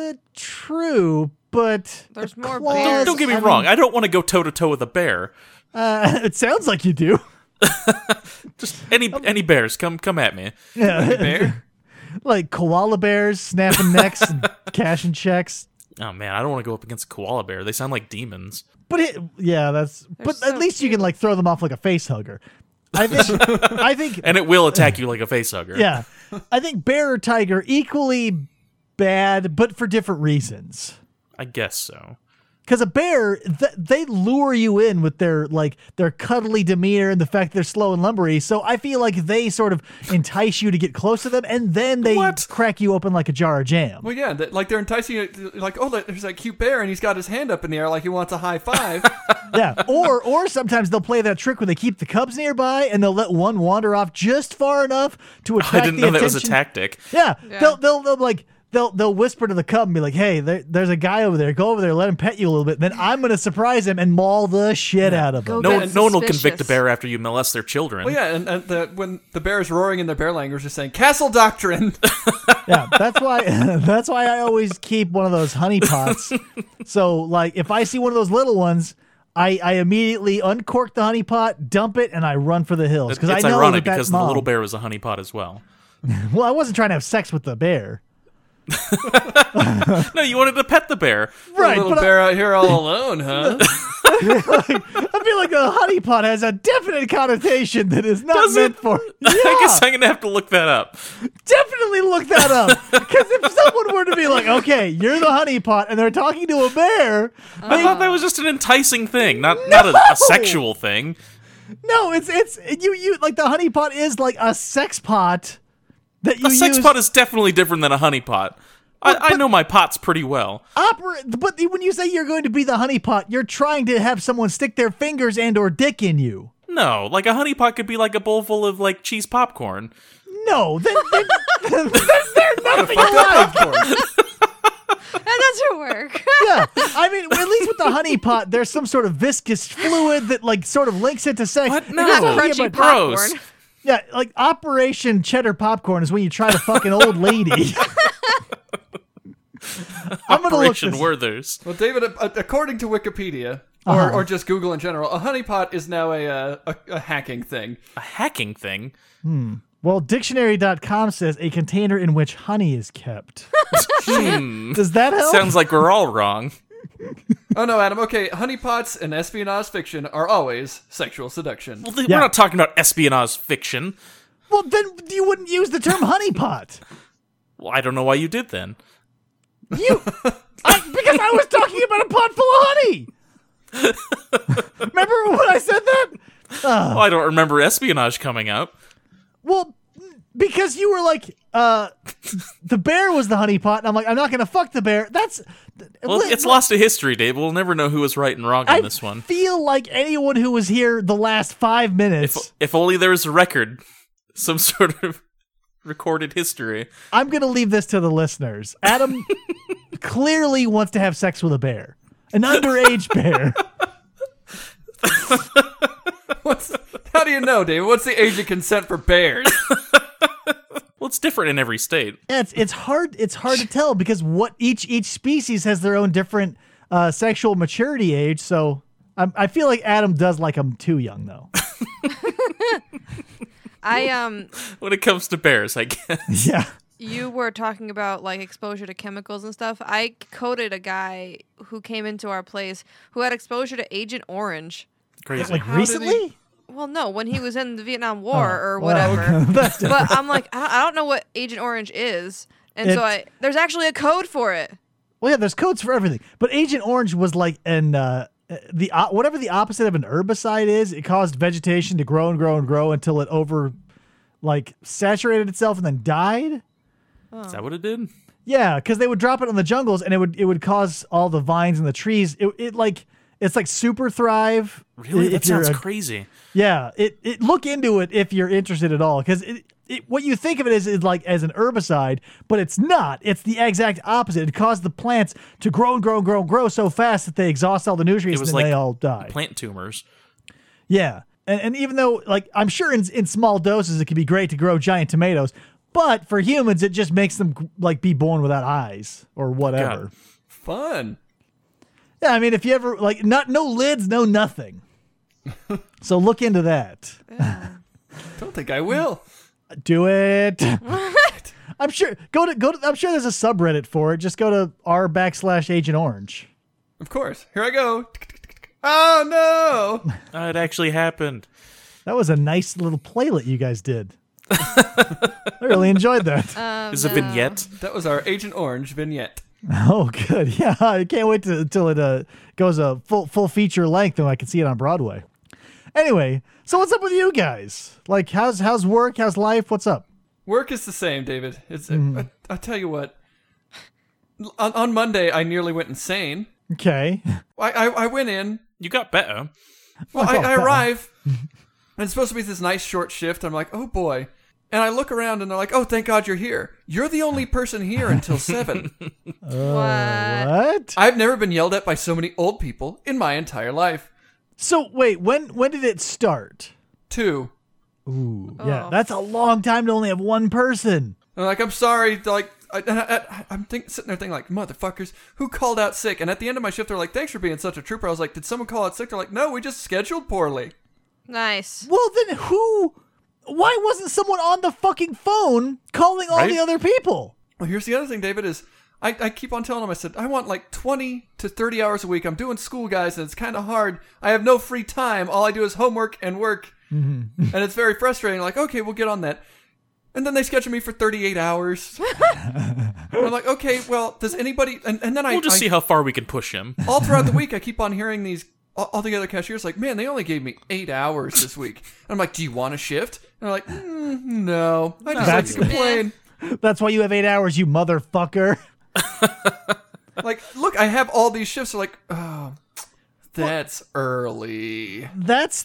True, but There's more claws- bears. Don't get me I mean, wrong. I don't want to go toe to toe with a bear. it sounds like you do. Just any bears, come at me. Yeah. Bear? Like koala bears snapping necks and cashing checks. Oh man, I don't want to go up against a koala bear. They sound like demons. But but so at least you can like throw them off like a face hugger. I think And it will attack you like a facehugger. yeah. I think bear or tiger equally bad, but for different reasons. I guess so. Because a bear, they lure you in with their cuddly demeanor and the fact they're slow and lumbery. So I feel like they sort of entice you to get close to them, and then they What? crack you open like a jar of jam. Well, yeah, they're enticing you, like, oh, there's that cute bear, and he's got his hand up in the air like he wants a high five. Yeah. Or sometimes they'll play that trick where they keep the cubs nearby and they'll let one wander off just far enough to attract I didn't the know attention. that was a tactic. Yeah. Yeah. They'll whisper to the cub and be like, "Hey, there's a guy over there. Go over there, let him pet you a little bit. Then I'm gonna surprise him and maul the shit out of him." Go No get one will convict a suspicious. bear after you molest their children. Well, yeah, and when the bear is roaring in their bear language, just saying "Castle Doctrine." Yeah, that's why I always keep one of those honey pots. So like if I see one of those little ones, I immediately uncork the honey pot, dump it, and I run for the hills. Because I It's know ironic that because mom, the little bear was a honeypot as well. Well, I wasn't trying to have sex with the bear. No, you wanted to pet the bear. Right, Little but bear out here all alone, huh? I feel like a honeypot has a definite connotation that is not Does meant it? for. I guess I'm gonna have to look that up. Definitely look that up. Because if someone were to be like, okay, you're the honeypot, and they're talking to a bear, I thought that was just an enticing thing, not a sexual thing. no, it's you like the honeypot is like a sex pot that you A sex use. pot is definitely different than a honey pot. I know my pots pretty well. But when you say you're going to be the honeypot, you're trying to have someone stick their fingers and/or dick in you. No, like a honey pot could be like a bowl full of like cheese popcorn. No, they're nothing alike. That doesn't work. Yeah, I mean, at least with the honey pot, there's some sort of viscous fluid that like sort of links it to sex. What? You're No. not talking Crunchy about- Gross. popcorn. Yeah, like Operation Cheddar Popcorn is when you try to fuck an old lady. I'm gonna look Operation this. Werther's. Well, David, according to Wikipedia, or just Google in general, a honeypot is now a hacking thing. A hacking thing. Well, dictionary.com says a container in which honey is kept. Does that help? Sounds like we're all wrong. Oh no, Adam. Okay, honeypots and espionage fiction are always sexual seduction. Well, Yeah. we're not talking about espionage fiction. Well, then you wouldn't use the term honeypot. Well, I don't know why you did then. Because I was talking about a pot full of honey. Remember when I said that? Well, I don't remember espionage coming up. Well, because you were like, the bear was the honeypot, and I'm like, I'm not going to fuck the bear. That's... Well, it's lost to history, Dave. We'll never know who was right and wrong on I this one. feel like anyone who was here the last 5 minutes, If only there was a record, some sort of recorded history. I'm going to leave this to the listeners. Adam clearly wants to have sex with a bear. An underage bear. How do you know, David? What's the age of consent for bears? Well, it's different in every state. Yeah, it's hard to tell because what each species has their own different sexual maturity age. So I feel like Adam does like them too young though. When it comes to bears, I guess. Yeah. You were talking about like exposure to chemicals and stuff. I coded a guy who came into our place who had exposure to Agent Orange. Crazy. Like How did recently? Well, no, when he was in the Vietnam War or well, whatever. okay. That's different. But I'm like, I don't know what Agent Orange is, and so there's actually a code for it. Well, yeah, there's codes for everything. But Agent Orange was like an whatever the opposite of an herbicide is. It caused vegetation to grow and grow and grow until it saturated itself and then died. Is that what it did? Yeah, because they would drop it on the jungles and it would cause all the vines and the trees. It's like super thrive. Really? if That you're sounds a- crazy. Yeah, it look into it if you're interested at all, because what you think of it is like as an herbicide, but it's not. It's the exact opposite. It caused the plants to grow and grow and grow and grow so fast that they exhaust all the nutrients It was and like they all die. plant tumors. Yeah, and even though like I'm sure in small doses it can be great to grow giant tomatoes, but for humans it just makes them like be born without eyes or whatever. God. Fun. Yeah, I mean if you ever like no lids, no nothing. So look into that. Don't think I will. Do it. I'm sure. Go to. I'm sure there's a subreddit for it. Just go to r/Agent Orange. Of course. Here I go. Oh no! It actually happened. That was a nice little playlet you guys did. I really enjoyed that. Is it a vignette? That was our Agent Orange vignette. Oh, good. Yeah, I can't wait until it goes a full feature length and I can see it on Broadway. Anyway, so what's up with you guys? Like, how's work? How's life? What's up? Work is the same, David. It's. I'll tell you what. On Monday, I nearly went insane. Okay. I went in. You got better. Well, I arrive, and it's supposed to be this nice short shift. I'm like, oh boy. And I look around, and they're like, oh, thank God you're here. You're the only person here until 7. What? What? I've never been yelled at by so many old people in my entire life. So wait, when did it start? 2. Ooh, yeah, Oh. that's a long time to only have one person. I'm like, I'm sorry. They're like, I'm sitting there thinking, like, motherfuckers, who called out sick? And at the end of my shift, they're like, thanks for being such a trooper. I was like, did someone call out sick? They're like, no, we just scheduled poorly. Nice. Well, then why wasn't someone on the fucking phone calling all Right? the other people? Well, here's the other thing, David, is I keep on telling him, I said, I want like 20 to 30 hours a week. I'm doing school, guys, and it's kind of hard. I have no free time. All I do is homework and work. And it's very frustrating. Like, okay, we'll get on that. And then they schedule me for 38 hours. And I'm like, okay, well, does anybody... And then We'll just see how far we can push him. all throughout the week, I keep on hearing all the other cashiers like, man, they only gave me 8 hours this week. And I'm like, do you want a shift? And they're like, no. I just like to complain. That's why you have 8 hours, you motherfucker. Like, look, I have all these shifts. They're like, oh, that's early. That's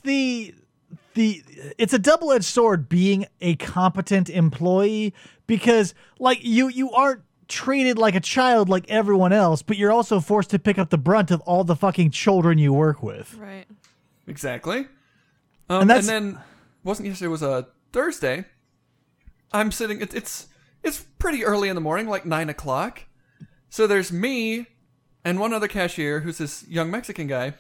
it's a double-edged sword being a competent employee, because like you aren't treated like a child like everyone else, but you're also forced to pick up the brunt of all the fucking children you work with. Right. Exactly. And And then, wasn't yesterday, it was a Thursday. I'm sitting, it's pretty early in the morning, like 9 o'clock. So there's me and one other cashier who's this young Mexican guy.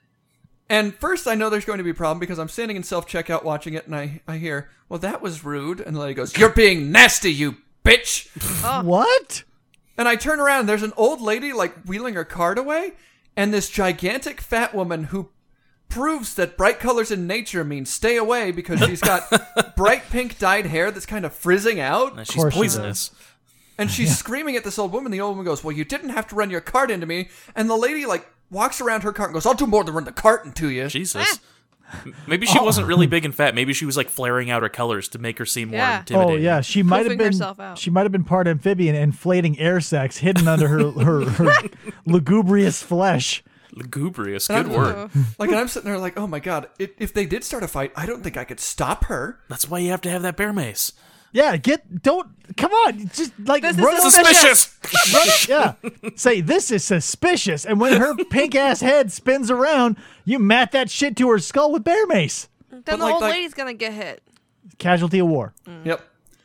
And first I know there's going to be a problem because I'm standing in self-checkout watching it, and I hear, well, that was rude. And the lady goes, you're being nasty, you bitch. What? And I turn around, there's an old lady, like, wheeling her cart away, and this gigantic fat woman who proves that bright colors in nature mean stay away because she's got bright pink dyed hair that's kind of frizzing out. She's course she poisonous. And she's screaming at this old woman. The old woman goes, well, you didn't have to run your cart into me. And the lady, like, walks around her cart and goes, I'll do more than run the cart into you. Jesus. Maybe she wasn't really big and fat. Maybe she was like flaring out her colors to make her seem more Yeah. intimidating. Oh yeah, she might have Poofing been. herself out. She might have been part amphibian, inflating air sacs hidden under her lugubrious flesh. Lugubrious. And Good I'm- word. Like, and I'm sitting there like, oh my God, if they did start a fight, I don't think I could stop her. That's why you have to have that bear mace. Yeah, come on, just like This is run over- Suspicious! yeah. Say, this is suspicious. And when her pink ass head spins around, you mat that shit to her skull with bear mace. Then the like- old like- lady's gonna get hit. Casualty of war. Yep.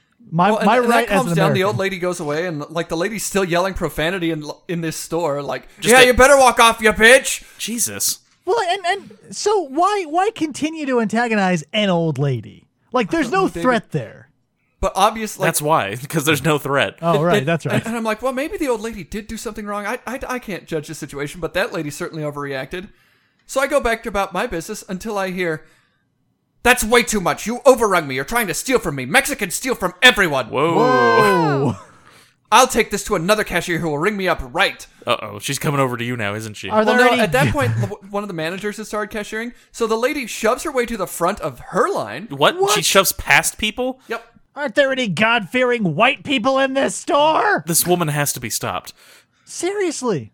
My Well, and right that as calms an down. The American. old lady goes away, and like the lady's still yelling profanity in this store. Like, Just yeah, a- you better walk off, you bitch. Jesus. Well, and so why continue to antagonize an old lady? Like, there's no David. threat there. But obviously, That's why, because there's no threat. Oh, right, that's right. And I'm like, well, maybe the old lady did do something wrong. I can't judge the situation, but that lady certainly overreacted. So I go back about my business until I hear, that's way too much. You overrun me. You're trying to steal from me. Mexicans steal from everyone. Whoa. Oh, I'll take this to another cashier who will ring me up right. Uh-oh. She's coming over to you now, isn't she? are Well, there no, any? at that point, one of the managers had started cashiering. So the lady shoves her way to the front of her line. What? She shoves past people? Yep. Aren't there any God-fearing white people in this store? This woman has to be stopped. Seriously.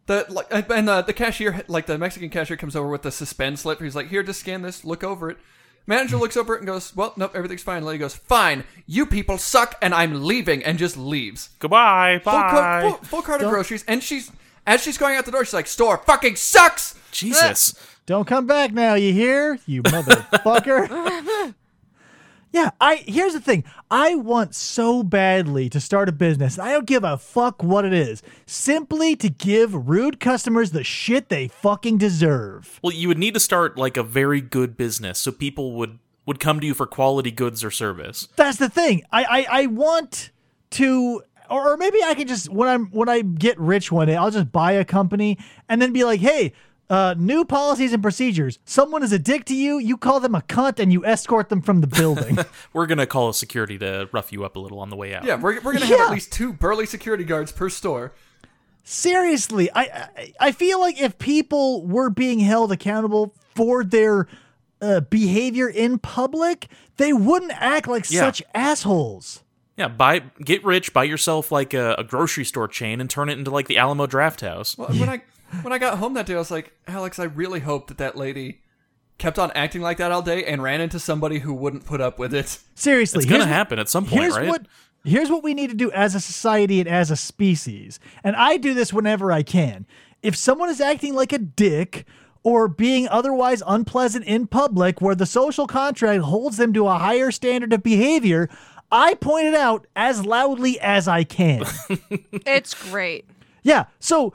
The cashier, like the Mexican cashier, comes over with the suspend slip. He's like, here, just scan this, look over it. Manager looks over it and goes, well, nope, everything's fine. Lady goes, fine, you people suck and I'm leaving, and just leaves. Goodbye. Bye. Full cart of groceries, and as she's going out the door, she's like, store fucking sucks! Jesus. Don't come back now, you hear? You motherfucker. Yeah, here's the thing. I want so badly to start a business, and I don't give a fuck what it is, simply to give rude customers the shit they fucking deserve. Well, you would need to start like a very good business so people would come to you for quality goods or service. That's the thing. I want to, or maybe I can just, when I get rich one day, I'll just buy a company and then be like, hey, new policies and procedures. Someone is a dick to you, you call them a cunt, and you escort them from the building. We're going to call a security to rough you up a little on the way out. Yeah, we're going to have at least 2 burly security guards per store. Seriously, I feel like if people were being held accountable for their behavior in public, they wouldn't act like such assholes. Yeah, get rich, buy yourself like a grocery store chain and turn it into like the Alamo Draft House. Well, when I got home that day, I was like, Alex, I really hope that lady kept on acting like that all day and ran into somebody who wouldn't put up with it. Seriously, It's going to happen at some point, right? Here's what we need to do as a society and as a species. And I do this whenever I can. If someone is acting like a dick or being otherwise unpleasant in public where the social contract holds them to a higher standard of behavior, I point it out as loudly as I can. It's great. Yeah. So,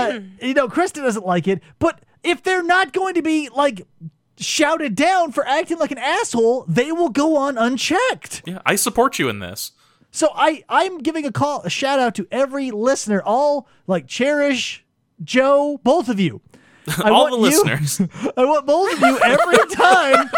Krista doesn't like it, but if they're not going to be like shouted down for acting like an asshole, they will go on unchecked. Yeah, I support you in this. So I'm giving a shout out to every listener, all like Cherish, Joe, both of you. All the listeners. I want both of you every time.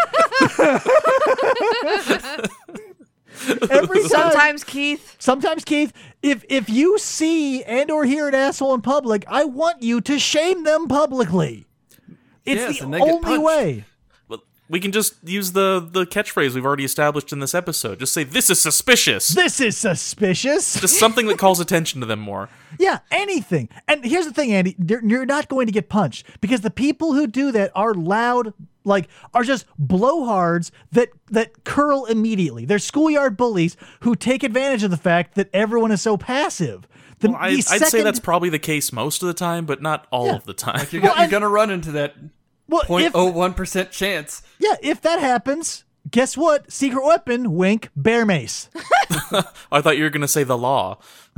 Every time. Sometimes Keith. If you see and or hear an asshole in public, I want you to shame them publicly. It's Yes, the and they get only punched. way. Well, we can just use the catchphrase we've already established in this episode. Just say, "This is suspicious." This is suspicious. Just something that calls attention to them more. Yeah, anything. And here's the thing, Andy. You're not going to get punched because the people who do that are loud, are just blowhards that curl immediately. They're schoolyard bullies who take advantage of the fact that everyone is so passive. Well, I'd say that's probably the case most of the time, but not all of the time. You're going to run into that well, 0.01% chance. Yeah, if that happens, guess what? Secret weapon, wink, bear mace. I thought you were going to say the law.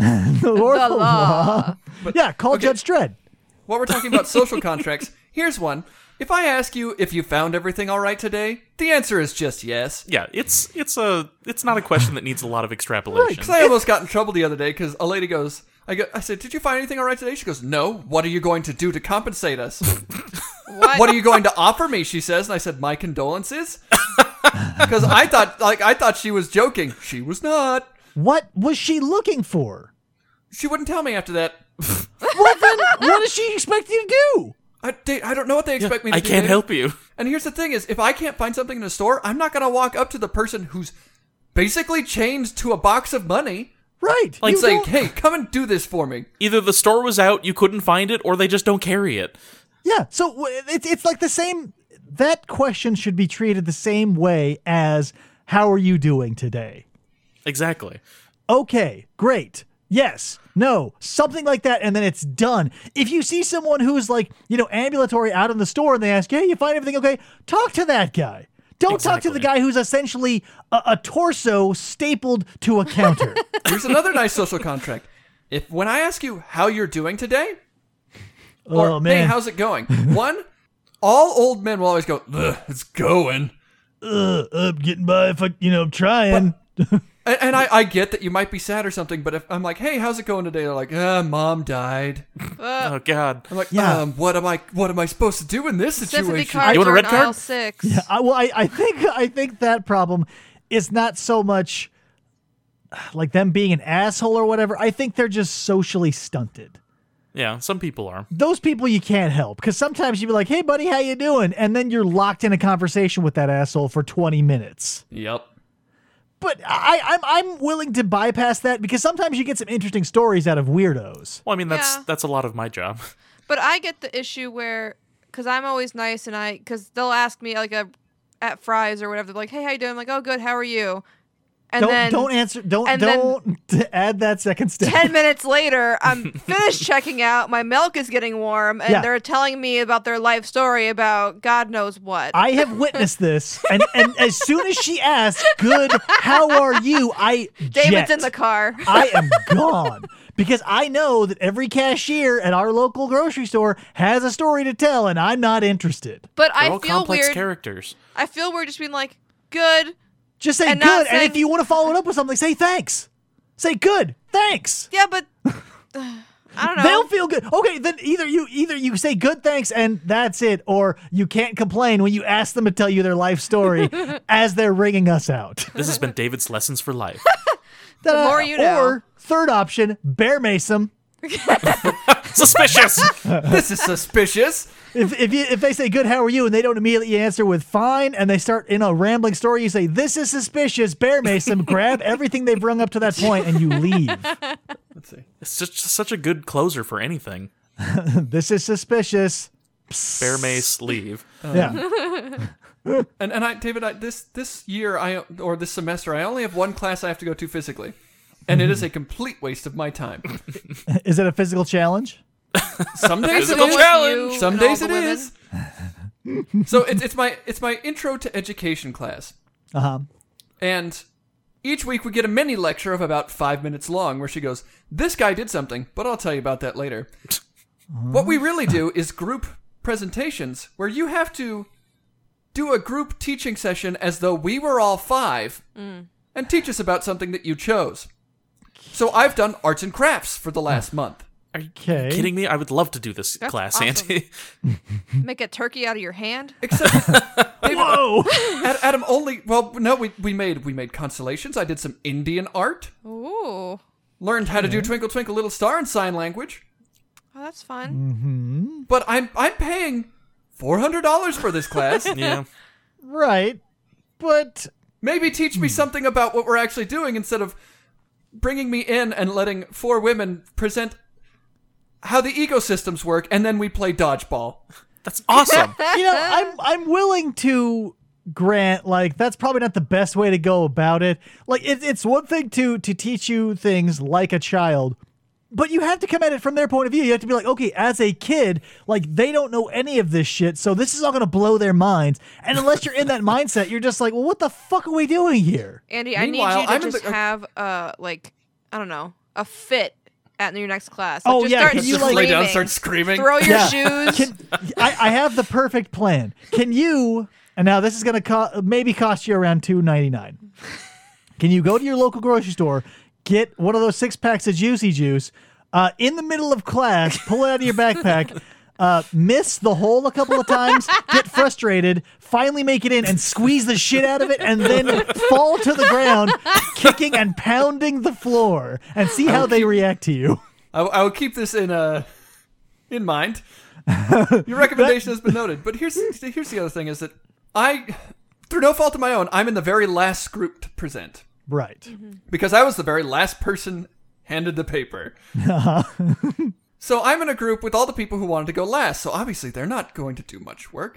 Or The law. yeah, call okay. Judge Dredd. While we're talking about social contracts, here's one. If I ask you if you found everything all right today, the answer is just yes. Yeah, it's not a question that needs a lot of extrapolation. Because I almost got in trouble the other day because a lady goes, I said, did you find anything all right today? She goes, no. What are you going to do to compensate us? What are you going to offer me? She says, and I said, my condolences. Because I thought she was joking. She was not. What was she looking for? She wouldn't tell me after that. Well, then, what does she expect you to do? I don't know what they expect me to I do. can't help you. And here's the thing is, if I can't find something in a store, I'm not going to walk up to the person who's basically chained to a box of money. Right. Like you saying, don't- hey, come and do this for me. Either the store was out, you couldn't find it, or they just don't carry it. Yeah, so it's like the same. That question should be treated the same way as how are you doing today? Exactly. Okay, great. Yes, no, something like that, and then it's done. If you see someone who's ambulatory out in the store and they ask, hey, you find everything okay? Talk to that guy. Don't talk to the guy who's essentially a torso stapled to a counter. Here's another nice social contract. When I ask you how you're doing today, or Oh, man. hey, how's it going? One, all old men will always go, ugh, it's going. I'm getting by if I'm trying. And I get that you might be sad or something, but if I'm like, hey, how's it going today? They're like, mom died. Oh God. I'm like, Yeah. what am I supposed to do in this Sympathy situation? cards You want a are red in card? aisle 6. Yeah, I think that problem is not so much like them being an asshole or whatever. I think they're just socially stunted. Yeah, some people are. Those people you can't help because sometimes you be like, hey, buddy, how you doing? And then you're locked in a conversation with that asshole for 20 minutes. Yep. But I'm willing to bypass that because sometimes you get some interesting stories out of weirdos. Well, I mean, Yeah. that's a lot of my job. But I get the issue where, because I'm always nice because they'll ask me at Fry's or whatever, they're like, hey, how you doing? I'm like, oh, good, how are you? And Don't answer. Don't add that second step. 10 minutes later, I'm finished checking out. My milk is getting warm, and Yeah. they're telling me about their life story about God knows what. I have witnessed this, and as soon as she asks, "Good, how are you?" David's jet. in the car. I am gone because I know that every cashier at our local grocery store has a story to tell, and I'm not interested. But They're I all feel complex weird. characters. I feel weird just being like, good. Just say And not good, and saying- if you want to follow it up with something, say thanks. Say good, thanks. Yeah, but I don't know. They'll feel good. Okay, then either you say good thanks and that's it, or you can't complain when you ask them to tell you their life story as they're ringing us out. This has been David's lessons for life. The more you know. Or third option, bear mace them. Suspicious. This is suspicious. If they say good, how are you, and they don't immediately answer with fine, and they start in a rambling story, you say this is suspicious. Bear mace them. Grab everything they've rung up to that point, and you leave. Let's see. It's just such a good closer for anything. This is suspicious. Bear mace, leave. Yeah. And David, this year or this semester, I only have one class I have to go to physically, and it is a complete waste of my time. Is it a physical challenge? Some days it Physical is. challenge. Some and all days the it women. is. So it's my intro to education class, and each week we get a mini lecture of about 5 minutes long where she goes, "This guy did something, but I'll tell you about that later." What we really do is group presentations where you have to do a group teaching session as though we were all 5 and teach us about something that you chose. So I've done arts and crafts for the last month. Are you Okay. kidding me? I would love to do this That's class, awesome. Andy. Make a turkey out of your hand. Except Whoa! Adam only. Well, no, we made constellations. I did some Indian art. Ooh. Learned how to do Twinkle Twinkle Little Star in sign language. Oh, that's fun. But I'm paying $400 for this class. Yeah. Right. But Maybe teach me something about what we're actually doing instead of bringing me in and letting 4 women present how the ecosystems work, and then we play dodgeball. That's awesome. I'm willing to grant, like, that's probably not the best way to go about it. Like, it's one thing to teach you things like a child, but you have to come at it from their point of view. You have to be like, okay, as a kid, like, they don't know any of this shit, so this is all going to blow their minds. And unless you're in that mindset, you're just like, well, what the fuck are we doing here? Andy, I need Meanwhile, you to I'm in just the- have like, I don't know, a fit at your next class. Oh, just yeah, start can you, Just like- lay down, screaming. start screaming. Throw your Yeah. shoes. I have the perfect plan. Can you, and now this is going to maybe cost you around $2.99. Can you go to your local grocery store, get one of those 6-packs of Juicy Juice, in the middle of class, pull it out of your backpack, miss the hole a couple of times, get frustrated, finally make it in and squeeze the shit out of it, and then fall to the ground, kicking and pounding the floor, and see how they react to you. I will keep this in mind. Your recommendation has been noted. But here's the other thing: is that I, through no fault of my own, I'm in the very last group to present Right. because I was the very last person handed the paper. So I'm in a group with all the people who wanted to go last. So obviously they're not going to do much work.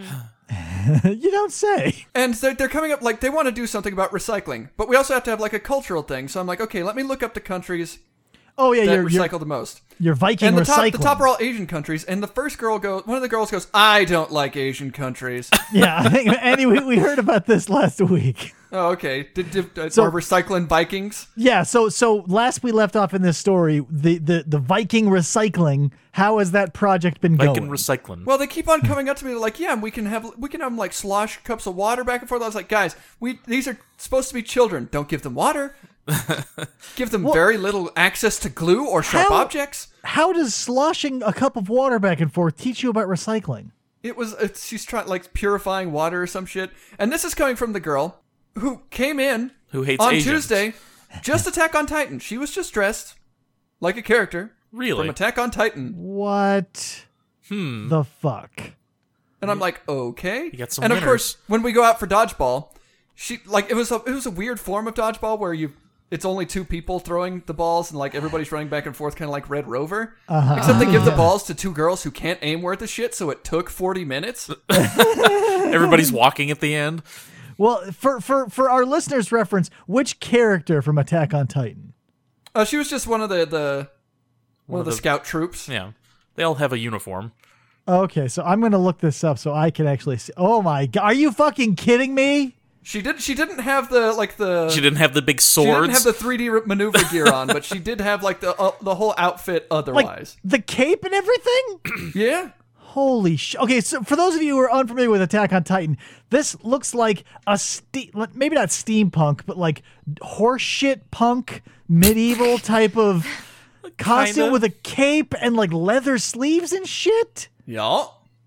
You don't say. And they're coming up like they want to do something about recycling, but we also have to have like a cultural thing. So I'm like, okay, let me look up the countries Oh, yeah, that you're recycle the most. Viking And the recycling. top are all Asian countries. And the first girl one of the girls goes, I don't like Asian countries. Yeah, I think, Andy, we heard about this last week. Oh, okay. So- Are recycling Vikings? Yeah, so last we left off in this story, the Viking recycling, how has that project been Like going? in recycling. Well, they keep on coming up to me. They're like, yeah, we can have like slosh cups of water back and forth. I was like, guys, these are supposed to be children. Don't give them water. Give them very little access to glue or sharp How- objects. How does sloshing a cup of water back and forth teach you about recycling? She's trying like purifying water or some shit. And this is coming from the girl who came in Who hates on Asians. Tuesday, just Attack on Titan. She was just dressed like a character Really? from Attack on Titan. What the fuck? And I'm like, okay. You got some and of winners. course, when we go out for dodgeball, she like it was a weird form of dodgeball where it's only 2 people throwing the balls and like everybody's running back and forth, kind of like Red Rover. Except they give the balls to 2 girls who can't aim worth a shit, so it took 40 minutes. Everybody's walking at the end. Well, for our listeners' reference, which character from Attack on Titan? She was just one of the scout troops. Yeah. They all have a uniform. Okay, so I'm going to look this up so I can actually see. Oh my god, are you fucking kidding me? She didn't have the She didn't have the big she didn't swords. have the 3D maneuver gear on, but she did have like the whole outfit Like otherwise. the cape and everything? Yeah. Holy shit. Okay, so for those of you who are unfamiliar with Attack on Titan, this looks like a maybe not steampunk, but like horseshit punk medieval type of costume Kinda. with a cape and like leather sleeves and shit. Yeah.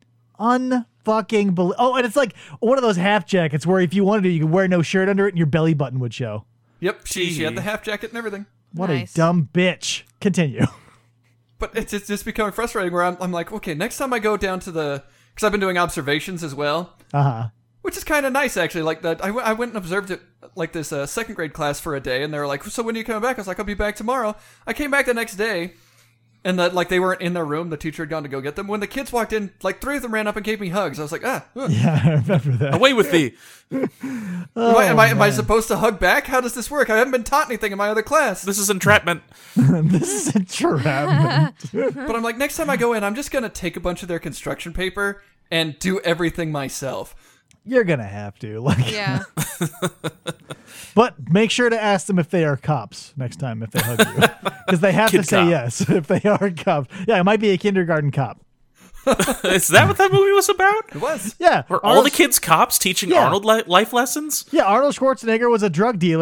Unfucking Oh, and it's like one of those half jackets where if you wanted to, you could wear no shirt under it and your belly button would show. Yep. She had the half jacket and everything. What Nice. a dumb bitch. Continue. But it's just becoming frustrating where I'm like, okay, next time I go down to because I've been doing observations as well, which is kind of nice actually. Like that, I went and observed it like this second grade class for a day, and they were like, so when are you coming back? I was like, I'll be back tomorrow. I came back the next day, and that like they weren't in their room. The teacher had gone to go get them. When the kids walked in, like 3 of them ran up and gave me hugs. I was like, Yeah, I remember that. Away with thee. am I supposed to hug back? How does this work? I haven't been taught anything in my other class. This is entrapment. This is a trap. But I'm like, next time I go in, I'm just gonna take a bunch of their construction paper and do everything myself. You're gonna have to. Like, Yeah. but make sure to ask them if they are cops next time if they hug you, because they have to Kid say cop. yes if they are cops. Yeah, it might be a kindergarten cop. Is that what that movie was about? It was. Yeah, Were all the kids cops teaching Yeah. Arnold life lessons? Yeah, Arnold Schwarzenegger was a drug dealer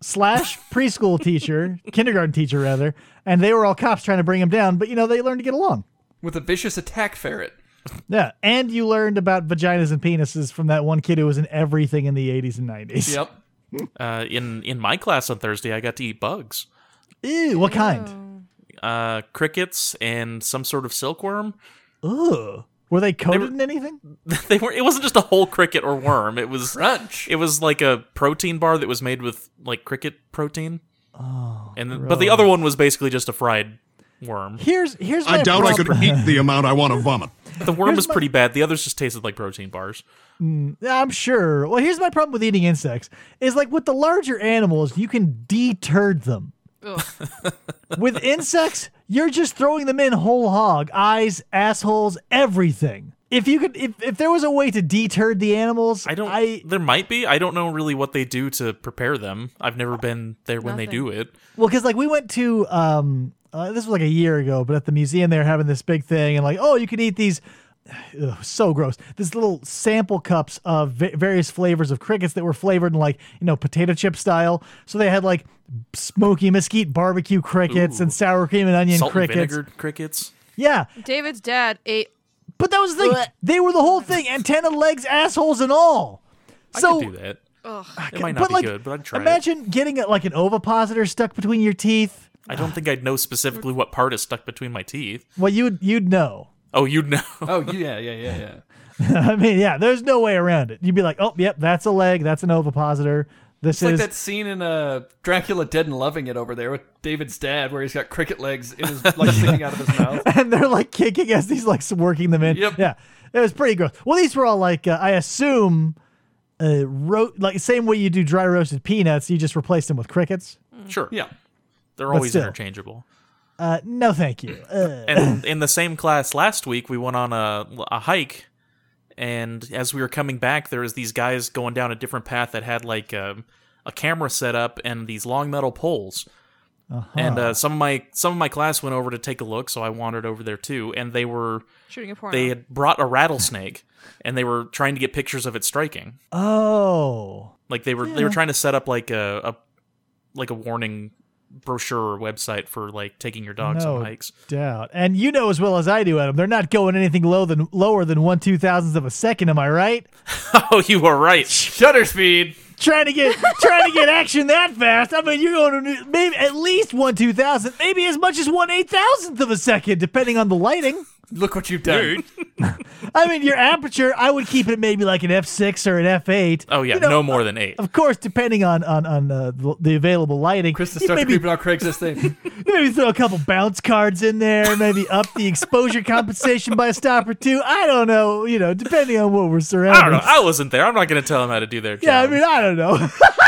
/ preschool teacher, kindergarten teacher rather, and they were all cops trying to bring him down, but they learned to get along. With a vicious attack ferret. Yeah, and you learned about vaginas and penises from that one kid who was in everything in the 80s and 90s. Yep. In my class on Thursday, I got to eat bugs. Ew, what kind? Crickets and some sort of silkworm. Ugh. Were they coated in anything? They were. It wasn't just a whole cricket or worm. It was Crunch. It was like a protein bar that was made with like cricket protein. Oh, But the other one was basically just a fried worm. Here's my I doubt I problem. could eat the amount I want to vomit. The worm was pretty bad. The others just tasted like protein bars. I'm sure. Well, here's my problem with eating insects. Is like with the larger animals, you can deturd them. Ugh. With insects, you're just throwing them in whole hog, eyes, assholes, everything. If you could, if there was a way to deturd the animals, There might be. I don't know really what they do to prepare them. I've never been there when they do it. Well, because like we went to this was like a year ago, but at the museum they were having this big thing, and like, oh, you can eat these. Ugh, so gross. These little sample cups of various flavors of crickets that were flavored in like potato chip style. So they had like smoky mesquite barbecue crickets and sour cream and onion Salt crickets. and vinegar crickets. Yeah, David's dad ate. but that was the thing. They were the whole thing, antenna, legs, assholes, and all. So I could do that. Ugh. It might not be good, but I'd try it. Imagine getting like an ovipositor stuck between your teeth. I don't think I'd know specifically what part is stuck between my teeth. Well, you'd know. Oh, you'd know. Oh, yeah. I mean, yeah, there's no way around it. You'd be like, oh, yep, that's a leg, that's an ovipositor. This It's is like that scene in Dracula Dead and Loving It over there with David's dad where he's got cricket legs in his like sticking out of his mouth. and they're like kicking as he's like working them in. Yep. Yeah, it was pretty gross. Well, these were all like, I assume, like same way you do dry roasted peanuts, you just replace them with crickets. Sure. Yeah. They're always still. interchangeable. No, thank you. And in the same class last week, we went on a hike, and as we were coming back, there was these guys going down a different path that had like a camera set up and these long metal poles. And some of my class went over to take a look, so I wandered over there too. And they were Shooting a porno. they had brought a rattlesnake, and they were trying to get pictures of it striking. Oh, Like they were trying to set up like a warning brochure or website for like taking your dogs no on hikes. doubt. And you know as well as I do, Adam, they're not going anything lower than 1/2000th of a second. Am I right? Oh, you were right. Shutter speed. trying to get action that fast. I mean, you're going to maybe at least 1/2000th, maybe as much as 1/8000th of a second, depending on the lighting. Look what you've done. I mean, your aperture, I would keep it maybe like an f6 or an f8. Oh yeah, no more than 8. Of course, depending on the available lighting. Krista you starts maybe, creeping on Craigslist thing. you maybe throw a couple bounce cards in there, maybe up the exposure compensation by a stop or two. I don't know, depending on what we're surrounded. I don't know. I wasn't there. I'm not going to tell them how to do their job. Yeah, I mean, I don't know.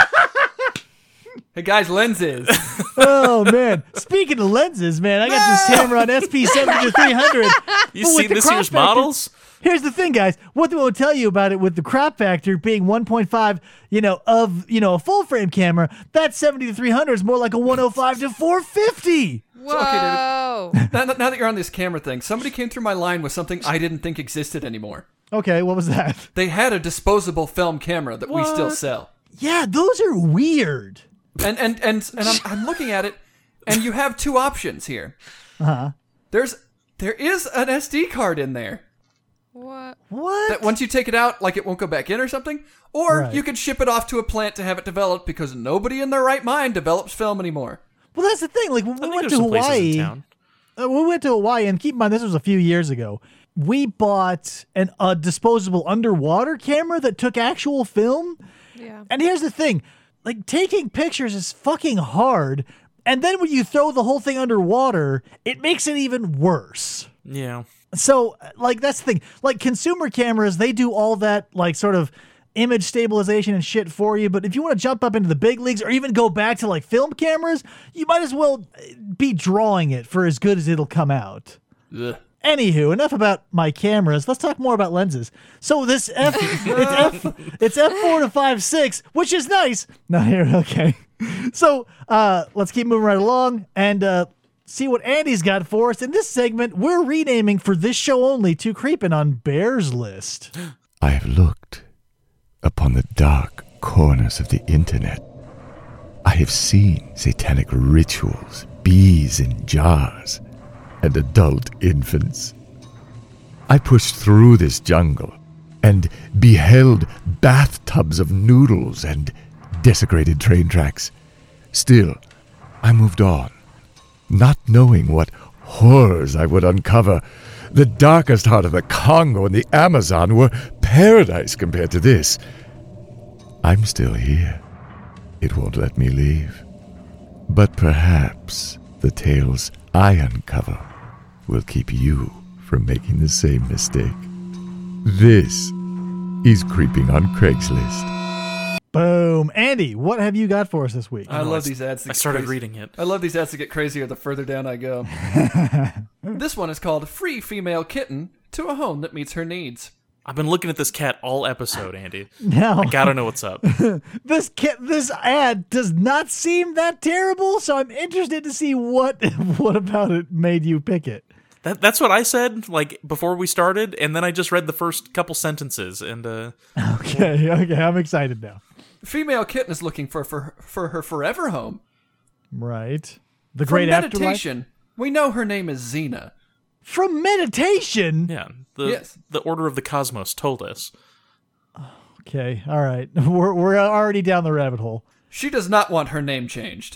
Hey guys, lenses. Oh man! Speaking of lenses, man, I got this Tamron SP-70-300. You But with seen the this crop year's factor- models? Here's the thing, guys. What they won't tell you about it with the crop factor being 1.5, of a full frame camera, that 70-300 is more like a 105-450. Whoa. now that you're on this camera thing, somebody came through my line with something I didn't think existed anymore. Okay, what was that? They had a disposable film camera that we still sell. Yeah, those are weird. And I'm looking at it, and you have two options here. There is an SD card in there What? What? that once you take it out, like it won't go back in or something. Or Right. you could ship it off to a plant to have it developed because nobody in their right mind develops film anymore. Well, that's the thing. Like when I we think went there's to some places in Hawaii, town. we went to Hawaii, and keep in mind this was a few years ago. We bought a disposable underwater camera that took actual film. Yeah. And here's the thing, like taking pictures is fucking hard. And then when you throw the whole thing underwater, it makes it even worse. Yeah. So, like, that's the thing. Like, consumer cameras, they do all that, like, sort of image stabilization and shit for you. But if you want to jump up into the big leagues or even go back to, like, film cameras, you might as well be drawing it for as good as it'll come out. Ugh. Anywho, enough about my cameras. Let's talk more about lenses. So it's f4 to 5.6, which is nice. No, here, okay. So let's keep moving right along and see what Andy's got for us. In this segment, we're renaming for this show only to Creepin' on Bear's List. I have looked upon the dark corners of the internet I have seen satanic rituals, bees in jars, and adult infants. I pushed through this jungle and beheld bathtubs of noodles and desecrated train tracks. Still, I moved on, not knowing what horrors I would uncover. The darkest heart of the Congo and the Amazon were paradise compared to this. I'm still here. It won't let me leave. But perhaps the tales I uncover will keep you from making the same mistake. This is Creeping on Craigslist. Boom. Andy, what have you got for us this week? I love these ads. I started reading it. I love these ads to get crazier the further down I go. This one is called Free Female Kitten to a Home That Meets Her Needs. I've been looking at this cat all episode, Andy. Now, I gotta know what's up. this ad does not seem that terrible, so I'm interested to see what about it made you pick it. That's what I said, like, before we started, and then I just read the first couple sentences, and, Okay, I'm excited now. Female kitten is looking for her forever home. Right. The From great afterlife. meditation, we know her name is Xena. From meditation? yeah, Yes. the Order of the Cosmos told us. Okay, all right. We're already down the rabbit hole. She does not want her name changed.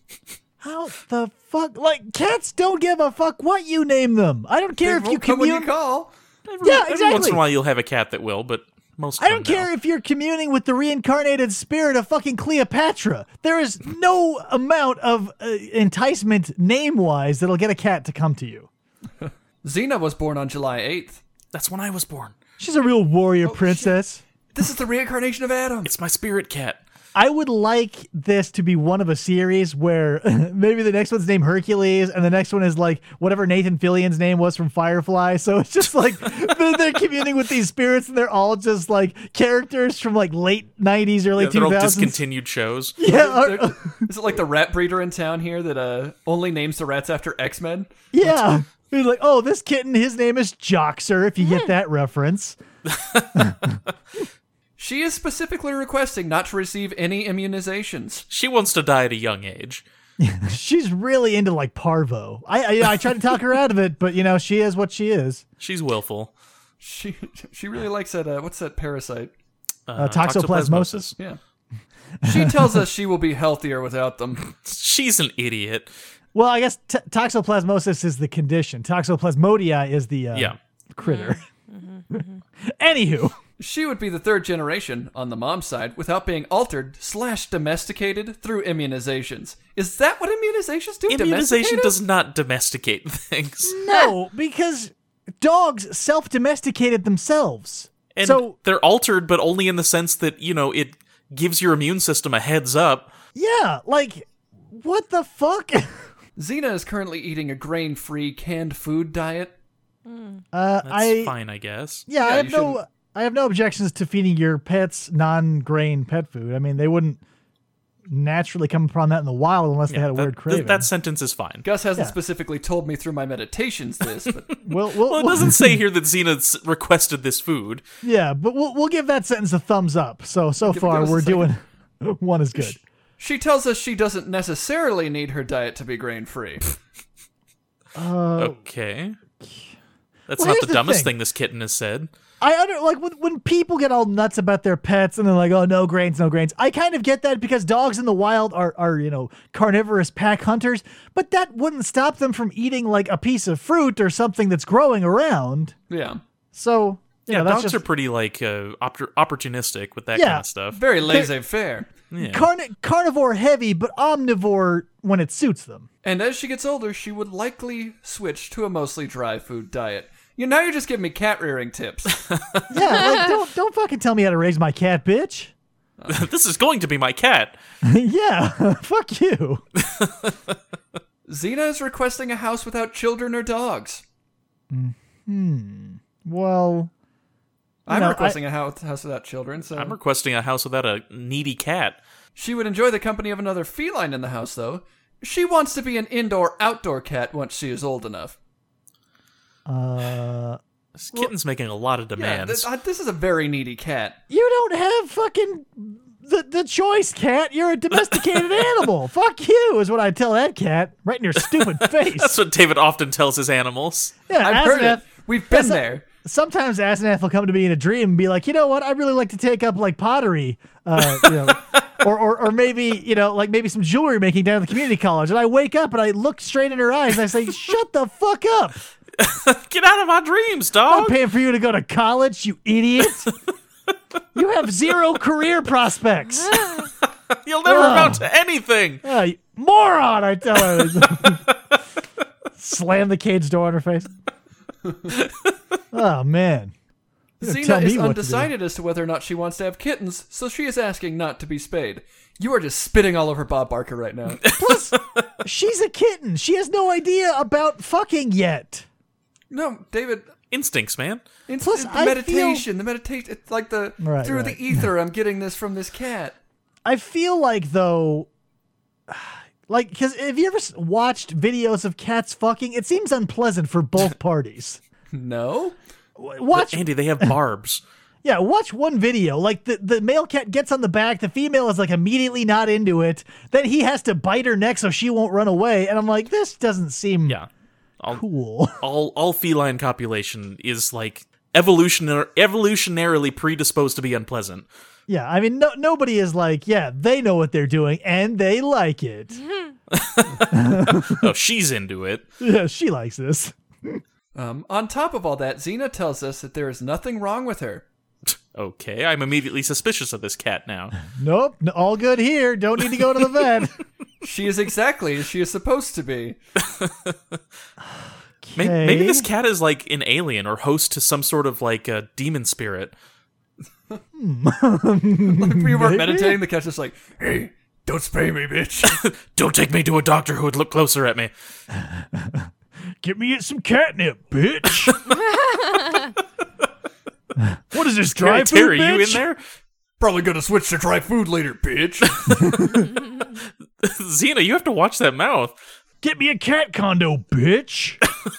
How the fuck? Like, cats don't give a fuck what you name them. I don't care if They you won't come when you commune. call. Yeah, Every once exactly. in a while you'll have a cat that will, but most of I them don't care if you're communing with the reincarnated spirit of fucking Cleopatra. There is no amount of enticement name-wise that'll get a cat to come to you. Xena was born on July 8th. That's when I was born. She's a real warrior princess. This is the reincarnation of Adam. It's my spirit cat. I would like this to be one of a series where maybe the next one's named Hercules and the next one is like whatever Nathan Fillion's name was from Firefly. So it's just like they're communing with these spirits and they're all just like characters from like late 90s, early They're all 2000s. discontinued shows. Yeah, Is it like the rat breeder in town here that only names the rats after X-Men? yeah. He's like, oh, this kitten, his name is Joxer, if you get that reference. She is specifically requesting not to receive any immunizations. She wants to die at a young age. She's really into like parvo. I tried to talk her out of it, but you know, she is what she is. She's willful. She really likes that. What's that parasite? Toxoplasmosis. Yeah. She tells us she will be healthier without them. She's an idiot. Well, I guess toxoplasmosis is the condition. Toxoplasmodia is the critter. Anywho. She would be the third generation on the mom's side without being altered/domesticated through immunizations. Is that what immunizations do? Immunization Domesticated? does not domesticate things. No, because dogs self-domesticated themselves. And So, they're altered, but only in the sense that, you know, it gives your immune system a heads up. yeah, like, what the fuck? Xena is currently eating a grain-free canned food diet. That's fine, I guess. Yeah, Yeah, I have no objections to feeding your pets non-grain pet food. I mean, they wouldn't naturally come upon that in the wild unless they had a weird craving. That sentence is fine. Gus hasn't Yeah. specifically told me through my meditations this, but We'll Well, it doesn't say here that Xena requested this food. yeah, but we'll give that sentence a thumbs up. So Give far us a we're second. doing one is good. she tells us she doesn't necessarily need her diet to be grain-free. Okay. That's Well, not here's the the dumbest thing. thing this kitten has said. Like when people get all nuts about their pets and they're like, oh, no grains, no grains. I kind of get that because dogs in the wild are you know, carnivorous pack hunters, but that wouldn't stop them from eating like a piece of fruit or something that's growing around. Yeah. So, you Yeah, know, that's dogs just are pretty, like, opportunistic with that Yeah. kind of stuff. Very laissez-faire. Yeah. carnivore heavy, but omnivore when it suits them. And as she gets older, she would likely switch to a mostly dry food diet. Now you're just giving me cat rearing tips. Yeah, like don't fucking tell me how to raise my cat, bitch. This is going to be my cat. Yeah, fuck you. Xena is requesting a house without children or dogs. Well, I'm know, requesting a house without children, so I'm requesting a house without a needy cat. she would enjoy the company of another feline in the house, though. She wants to be an indoor-outdoor cat once she is old enough. This kitten's making a lot of Yeah, demands. this is a very needy cat. you don't have fucking the choice, cat. You're a domesticated animal. Fuck you, is what I tell that cat right in your stupid face. That's what David often tells his animals. Yeah, I've heard it. Asenath- We've been Yeah, there. Sometimes Asenath will come to me in a dream and be like, you know what? I'd really like to take up like pottery, you know, or maybe, you know, like maybe some jewelry making down at the community college. And I wake up and I look straight in her eyes and I say, shut the fuck up. Get out of my dreams, I'm dog. paying for you to go to college, you idiot. You have zero career prospects. You'll never amount to anything. You moron, I tell her. Slam the cage door on her face. Oh, man. You're gonna Xena tell me is what to do. undecided as to whether or not she wants to have kittens, so she is asking not to be spayed. You are just spitting all over Bob Barker right now. Plus, she's a kitten. She has no idea about fucking yet. No, David. Instincts, man. Plus, the I meditation. It's like through Right. the ether. I'm getting this from this cat. I feel like, though, like, because have you ever watched videos of cats fucking? It seems unpleasant for both parties. No. Watch, Andy, they have barbs. yeah, watch one video. Like, the male cat gets on the back, the female is, like, immediately not into it. Then he has to bite her neck so she won't run away. And I'm like, this doesn't seem Yeah. cool. All feline copulation is like evolutionarily predisposed to be unpleasant. Yeah, I mean, nobody is like, yeah, they know what they're doing, and they like it. Oh, she's into it. Yeah, she likes this. On top of all that, Xena tells us that there is nothing wrong with her. Okay, I'm immediately suspicious of this cat now. Nope, all good here. Don't need to go to the vet. She is exactly as she is supposed to be. Maybe this cat is like an alien or host to some sort of like a demon spirit. Like we were meditating, the cat's just like, hey, don't spay me, bitch. Don't take me to a doctor who would look closer at me. Get me some catnip, bitch. What is this, dry food, Terry, bitch? you in there? Probably gonna switch to dry food later, bitch. Xena, you have to watch that mouth. Get me a cat condo, bitch.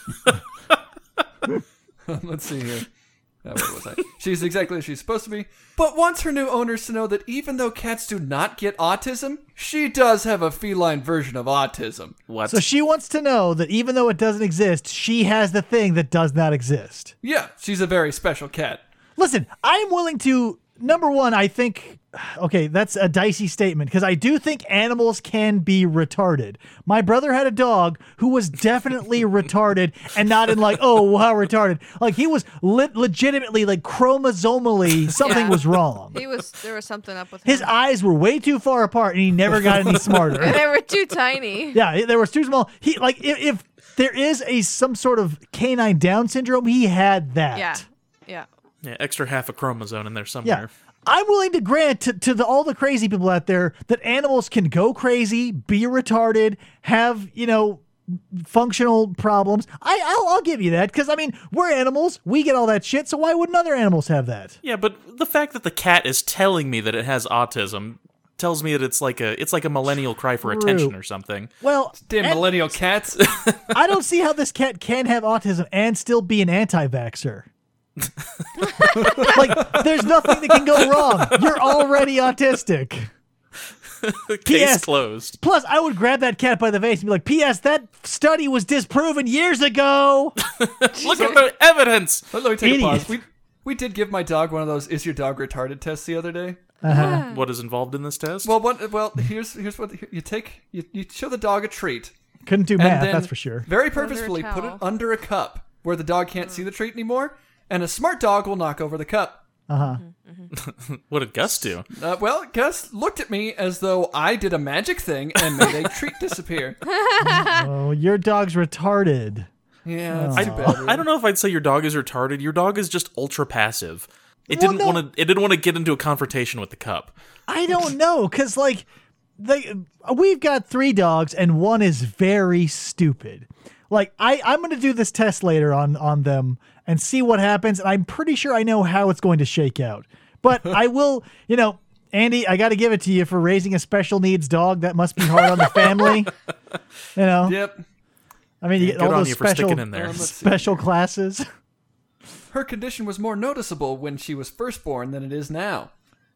Let's see here. Where was I? She's exactly as she's supposed to be, but wants her new owners to know that even though cats do not get autism, she does have a feline version of autism. What? So she wants to know that even though it doesn't exist, she has the thing that does not exist. Yeah, she's a very special cat. Listen, I'm willing to, number one, I think, okay, that's a dicey statement because I do think animals can be retarded. My brother had a dog who was definitely retarded and not in like, oh, how retarded. Like he was legitimately like chromosomally, something Yeah. was wrong. There was something up with him. His eyes were way too far apart and he never got any smarter. They were too tiny. Yeah, they were too small. He like if there is some sort of canine Down syndrome, he had that. Yeah. Yeah. Yeah, extra half a chromosome in there Yeah. somewhere. I'm willing to grant to all the crazy people out there that animals can go crazy, be retarded, have, functional problems. I'll give you that because, I mean, we're animals. We get all that shit, so why wouldn't other animals have that? Yeah, but the fact that the cat is telling me that it has autism tells me that it's like a millennial cry for True. attention or something. Well, Damn and millennial cats. I don't see how this cat can have autism and still be an anti-vaxxer. Like, there's nothing that can go wrong. You're already autistic. Case P.S. closed. Plus, I would grab that cat by the face and be like, P.S. that study was disproven years ago. Look at the evidence. Let me take Idiot. a pause. We did give my dog one of those "Is your dog retarded?" tests the other day. What is involved in this test? Well, here's what you take. You show the dog a treat, Couldn't do and math, then that's for sure. very purposefully put it towel. under a cup where the dog can't see the treat anymore, and a smart dog will knock over the cup. What did Gus do? Well, Gus looked at me as though I did a magic thing and made a treat disappear. Oh, your dog's retarded. Yeah, that's too bad. I don't know if I'd say your dog is retarded. Your dog is just ultra passive. It Well, didn't no. want to. It didn't want to get into a confrontation with the cup. I don't know, because, like, we've got 3 dogs, and one is very stupid. Like, I'm going to do this test later on them and see what happens, and I'm pretty sure I know how it's going to shake out. But I will, Andy, I got to give it to you for raising a special needs dog. That must be hard on the family. Yep. I mean, you get Good all on those you for sticking in there. let's see. special classes. Her condition was more noticeable when she was first born than it is now.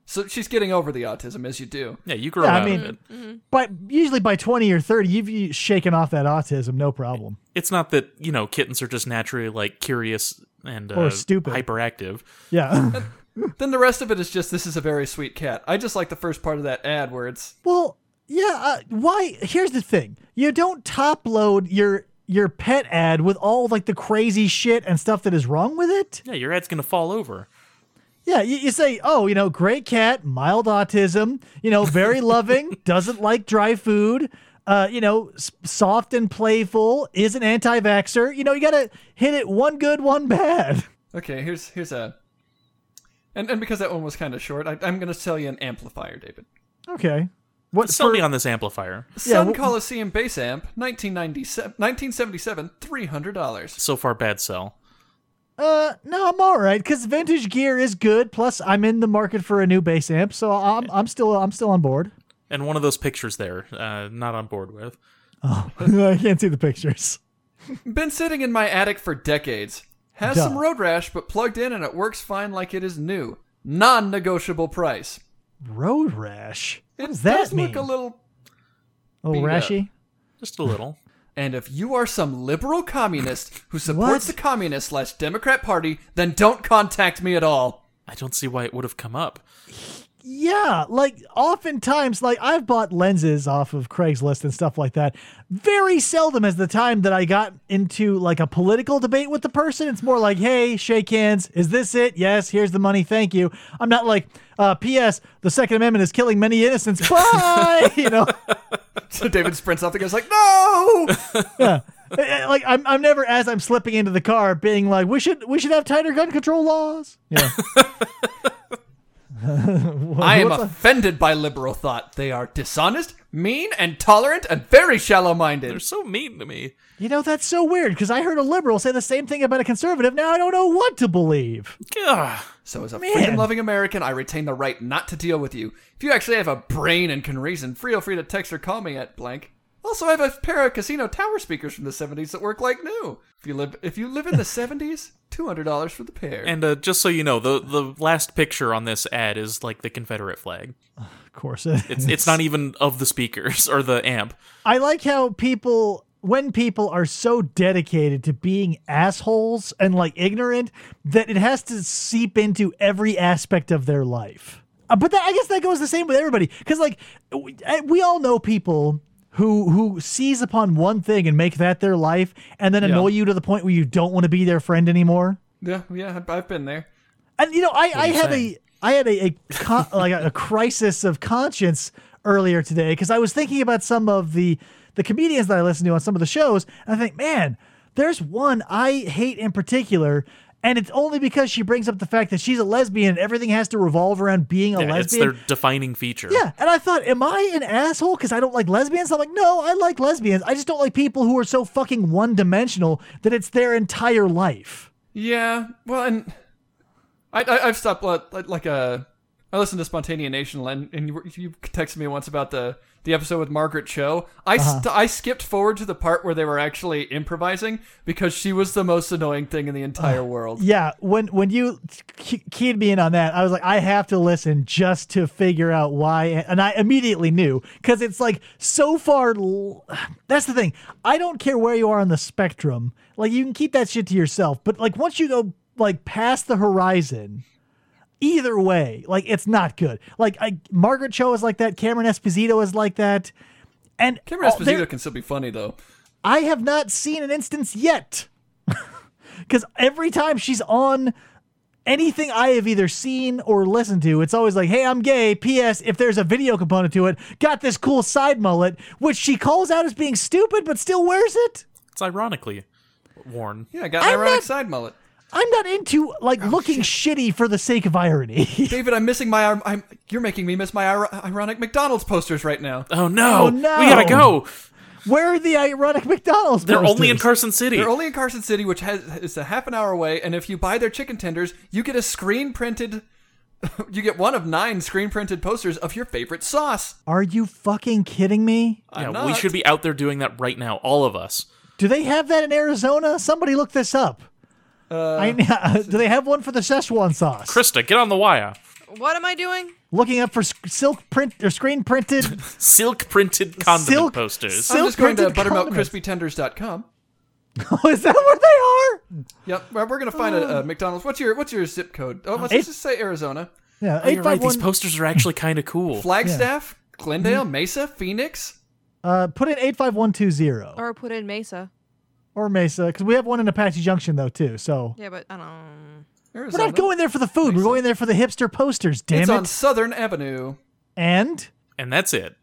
So she's getting over the autism, as you do. Yeah, you grow Yeah, out I of it. mean, but usually by 20 or 30, you've shaken off that autism, no problem. It's not that, kittens are just naturally, like, curious and Or stupid. hyperactive. Yeah. Then the rest of it is just, this is a very sweet cat. I just like the first part of that ad where it's... Well, yeah, why? Here's the thing. You don't top load your pet ad with all like the crazy shit and stuff that is wrong with it. Yeah, your ad's going to fall over. Yeah, you say, oh, great cat, mild autism, very loving, doesn't like dry food, soft and playful, is an anti-vaxxer. You got to hit it one good, one bad. Okay, here's a... And because that one was kind of short, I'm going to sell you an amplifier, David. Okay. What Sell me on this amplifier. Sun Coliseum bass amp, 1977, $300. So far, bad sell. No, I'm all right because vintage gear is good. Plus, I'm in the market for a new bass amp, so I'm still on board. And one of those pictures there, not on board with. Oh, I can't see the pictures. Been sitting in my attic for decades. Has Duh. some road rash, but plugged in and it works fine like it is new. Non-negotiable price. Road rash. What It does that does mean? look a little... Oh, beat up. rashy. Just a little. And if you are some liberal communist who supports What? the Communist/Democrat Party, then don't contact me at all. I don't see why it would have come up. Yeah, like oftentimes, like I've bought lenses off of Craigslist and stuff like that. Very seldom is the time that I got into like a political debate with the person. It's more like, hey, shake hands. Is this it? Yes, here's the money. Thank you. I'm not like, P.S. The Second Amendment is killing many innocents. Bye. So David sprints off the guy's like, no! Yeah. Like I'm never, as I'm slipping into the car, being like, we should have tighter gun control laws. Yeah. I am offended by liberal thought. They are dishonest, mean, and tolerant, and very shallow-minded. They're so mean to me. That's so weird because I heard a liberal say the same thing about a conservative. Now I don't know what to believe. Gah. So as a Man. freedom-loving American, I retain the right not to deal with you. If you actually have a brain and can reason, feel free to text or call me at blank. Also, I have a pair of casino tower speakers from the 70s that work like new. If you live in the 70s, $200 for the pair. And just so you know, the last picture on this ad is like the Confederate flag. Of course, It's not even of the speakers or the amp. I like how when people are so dedicated to being assholes and like ignorant that it has to seep into every aspect of their life. But I guess that goes the same with everybody because like we all know people who seize upon one thing and make that their life and then annoy you to the point where you don't want to be their friend anymore. Yeah, I've been there. And I had saying? a crisis of conscience earlier today because I was thinking about some of the comedians that I listen to on some of the shows, and I think, man, there's one I hate in particular, and it's only because she brings up the fact that she's a lesbian and everything has to revolve around being a Yeah, it's lesbian. their defining feature. Yeah, and I thought, am I an asshole because I don't like lesbians? I'm like, no, I like lesbians. I just don't like people who are so fucking one-dimensional that it's their entire life. Yeah, well, and I've stopped I listened to Spontanea Nation, and you texted me once about the episode with Margaret Cho. I skipped forward to the part where they were actually improvising because she was the most annoying thing in the entire world. Yeah, when you keyed me in on that, I was like, I have to listen just to figure out why, and I immediately knew because it's like so far. That's the thing. I don't care where you are on the spectrum. Like you can keep that shit to yourself, but like once you go like past the horizon. Either way, like it's not good. Like Margaret Cho is like that. Cameron Esposito is like that. And Cameron Esposito can still be funny though. I have not seen an instance yet, because every time she's on anything I have either seen or listened to, it's always like, "Hey, I'm gay." P.S. If there's a video component to it, got this cool side mullet, which she calls out as being stupid, but still wears it. It's ironically worn. Yeah, I got an ironic side mullet. I'm not into looking shitty for the sake of irony. David, I'm missing my. You're making me miss my ironic McDonald's posters right now. Oh no! Oh, no. We gotta go. Where are the ironic McDonald's They're only in posters? Carson City. They're only in Carson City, which is a half an hour away. And if you buy their chicken tenders, you get a screen printed. You get one of 9 screen printed posters of your favorite sauce. Are you fucking kidding me? Yeah, I'm we not. should be out there doing that right now, all of us. Do they have that in Arizona? Somebody look this up. Do they have one for the Szechuan sauce? Krista, get on the wire. What am I doing? Looking up for silk print or screen printed. Silk printed condiment Silk- posters. silk- I'm just going to printed condiments. buttermilkcrispytenders.com. Oh, is that where they are? Yep, we're gonna find a McDonald's. What's your zip code? Oh, let's just say Arizona. Yeah, Oh, you're right. These 851. posters are actually kind of cool. Flagstaff, Glendale, Mesa, Phoenix. Put in 85120 Or put in Mesa. or Mesa, because we have one in Apache Junction though too. So Yeah, but I don't. we're Arizona. not going there for the food. We're going there for the hipster posters. Damn It's it! on Southern Avenue. And And that's it.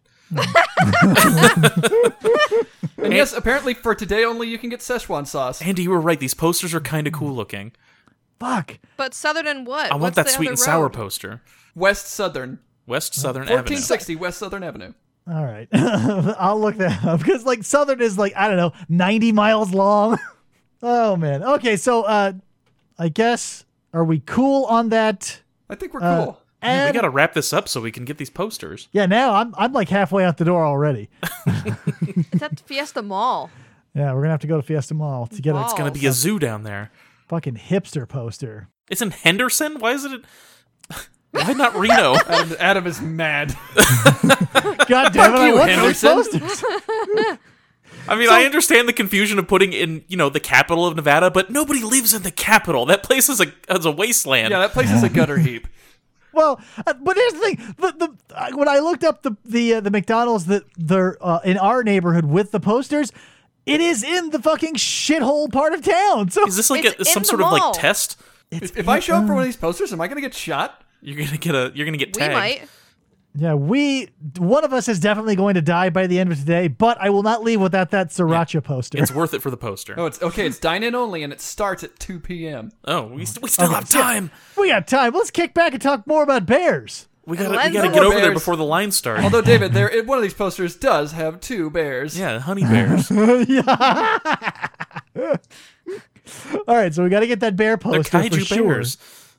And yes, apparently for today only you can get Szechuan sauce. Andy, you were right. These posters are kind of cool looking. fuck. But Southern and what? I want What's that the sweet other and sour road? poster. West Southern. West Southern Avenue. 1460 West Southern Avenue. All right, I'll look that up because like Southern is like I don't know 90 miles long. Oh man. Okay, so I guess are we cool on that? I think we're cool. Man, we And got to wrap this up so we can get these posters. yeah, now I'm like halfway out the door already. It's at Fiesta Mall. Yeah, we're gonna have to go to Fiesta Mall to get Wow. a It's going to be a zoo down there. fucking hipster poster. It's in Henderson? Why is it? Why not Reno? Adam is mad. God damn it! I you, want those Henderson. posters. I mean, I understand the confusion of putting in, the capital of Nevada, but nobody lives in the capital. That place is a wasteland. Yeah, that place is a gutter heap. Well, but here's the thing: when I looked up the McDonald's that they're in our neighborhood with the posters, it is in the fucking shithole part of town. So Is this like It's some in sort the of mall. like test? If I show up for one of these posters, am I going to get shot? You're gonna get We tagged. might. yeah, one of us is definitely going to die by the end of today. But I will not leave without that sriracha poster. It's worth it for the poster. Oh, it's okay. It's dine-in only, and it starts at 2 p.m. Oh, we still have time. We got time. Let's kick back and talk more about bears. We gotta Let's get go over there Bears. before the line starts. Although, David, one of these posters does have 2 bears. Yeah, honey bears. All right, so we got to get that bear They're poster for kaiju sure. bears.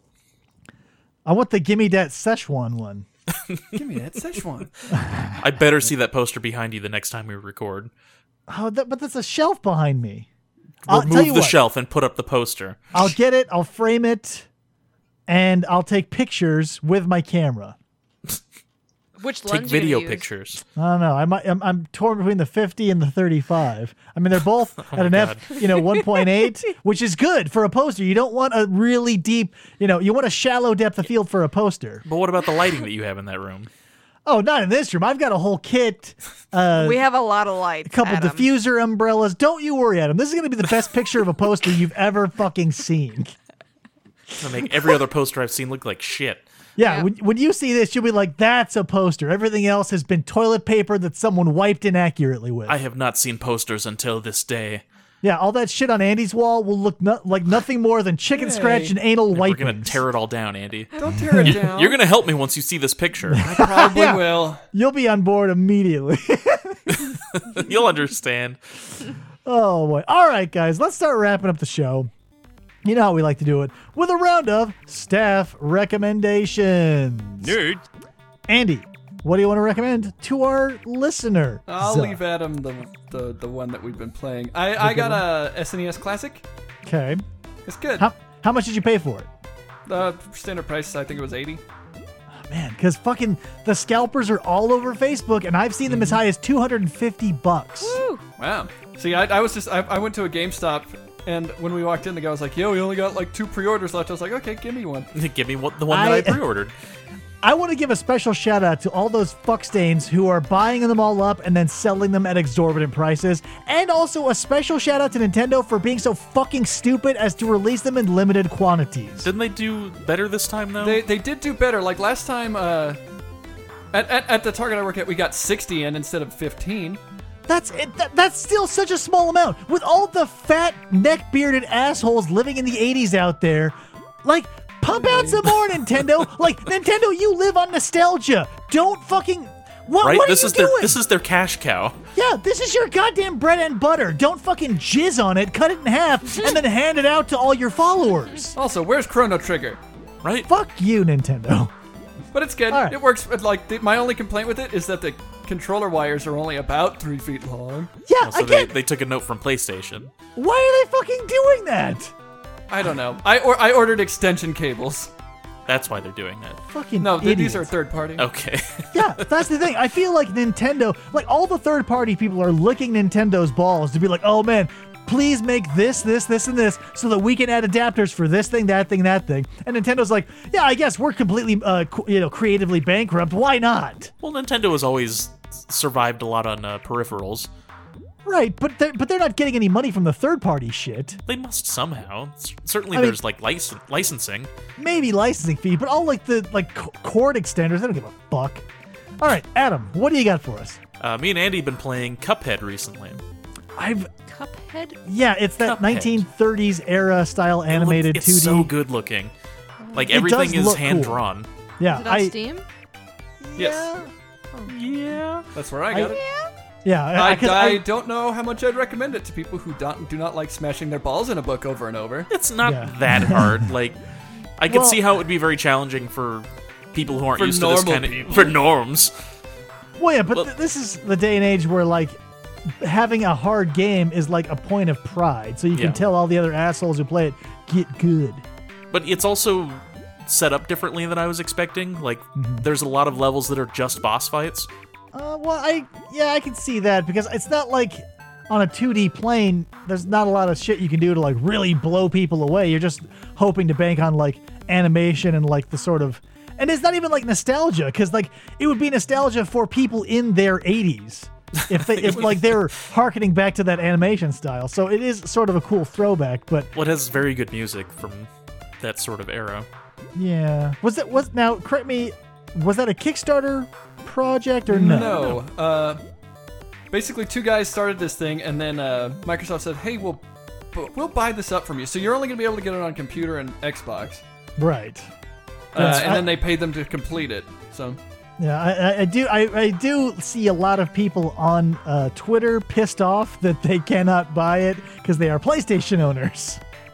I want the gimme that Szechuan one. Give me that Szechuan. I better see that poster behind you the next time we record. Oh, but that's a shelf behind me. I'll tell Remove you the what. shelf and put up the poster. I'll get it. I'll frame it, and I'll take pictures with my camera. Which Take lens you video gonna use? pictures. I don't know. I'm torn between the 50 and the 35. I mean, they're both at an God. 1.8, which is good for a poster. You don't want a really deep, you want a shallow depth of field for a poster. But what about the lighting that you have in that room? Oh, not in this room. I've got a whole kit, a We have a lot of lights. couple Adam. diffuser umbrellas. Don't you worry, Adam. This is going to be the best picture of a poster you've ever fucking seen. To make every other poster I've seen look like shit. Yeah, Yeah. when you see this, you'll be like, that's a poster. Everything else has been toilet paper that someone wiped inaccurately with. I have not seen posters until this day. Yeah, all that shit on Andy's wall will look like nothing more than chicken scratch and anal We're wiping. gonna tear it all down, Andy. Don't tear it down. You're gonna help me once you see this picture. I probably Yeah. will. You'll be on board immediately. You'll understand. Oh boy. All right, guys, let's start wrapping up the show. You know how we like to do it with a round of staff recommendations. Nerd. Andy, what do you want to recommend to our listener? I'll leave Adam the one that we've been playing. I got a SNES Classic. Okay. It's good. How much did you pay for it? Standard price, I think it was 80. Man, because fucking the scalpers are all over Facebook, and I've seen them as high as $250. Wow. See, I went to a GameStop, and when we walked in, the guy was like, "Yo, we only got like 2 pre-orders left." I was like, "Okay, give me one." Give me the one that I pre-ordered. I want to give a special shout out to all those fuckstains who are buying them all up and then selling them at exorbitant prices. And also a special shout out to Nintendo for being so fucking stupid as to release them in limited quantities. Didn't they do better this time though? They did do better. Like last time, at the Target I work at, we got 60 in instead of 15. That's it. That's still such a small amount. With all the fat, neck-bearded assholes living in the 80s out there, like, pump out some more, Nintendo. Like, Nintendo, you live on nostalgia. Don't fucking... What right? are This you is doing? this is their cash cow. Yeah, this is your goddamn bread and butter. Don't fucking jizz on it, cut it in half, and then hand it out to all your followers. Also, where's Chrono Trigger? Right? Fuck you, Nintendo. But it's good. All right. It works. Like my only complaint with it is that the controller wires are only about 3 feet long. Yeah, So again, they took a note from PlayStation. why are they fucking doing that? I don't know. I ordered extension cables. That's why they're doing that. Fucking No, idiots. these are third party. Okay. Yeah, that's the thing. I feel like Nintendo, like all the third-party people are licking Nintendo's balls to be like, oh man, please make this, and this, so that we can add adapters for this thing, that thing, that thing. And Nintendo's like, yeah, I guess we're completely, creatively bankrupt. Why not? Well, Nintendo has always survived a lot on peripherals. Right, but they're not getting any money from the third-party shit. They must somehow. Certainly, I mean- there's like licensing. Maybe licensing fee, but all like the cord extenders, they don't give a fuck. All right, Adam, what do you got for us? Me and Andy have been playing Cuphead recently. Cuphead? Yeah, it's that Cuphead. 1930s era style animated it's 2D. so good looking. Like It everything does is look cool. hand drawn. Yeah, Is it on Steam? Yes. Yeah. That's where I got it. Yeah, 'cause I don't know how much I'd recommend it to people who do not like smashing their balls in a book over and over. It's not Yeah. that hard. Like, I could Well- see how it would be very challenging for people who aren't For used to this normal kind of people. for norms. Well, yeah, but Well- this is the day and age where like having a hard game is like a point of pride. So you can Yeah. tell all the other assholes who play it get good. But it's also set up differently than I was expecting. Like, there's a lot of levels that are just boss fights. I can see that because it's not like on a 2D plane. There's not a lot of shit you can do to like really blow people away. You're just hoping to bank on like animation and like the sort of, and it's not even like nostalgia because like it would be nostalgia for people in their 80s if like they're harkening back to that animation style. So it is sort of a cool throwback, but Well, it has very good music from that sort of era. yeah. Now correct me, was that a Kickstarter project or no? No. Basically, two guys started this thing, and then Microsoft said, "Hey, we'll buy this up from you. So you're only gonna be able to get it on computer and Xbox." Right. And then they paid them to complete it. So Yeah, I do see a lot of people on Twitter pissed off that they cannot buy it because they are PlayStation owners.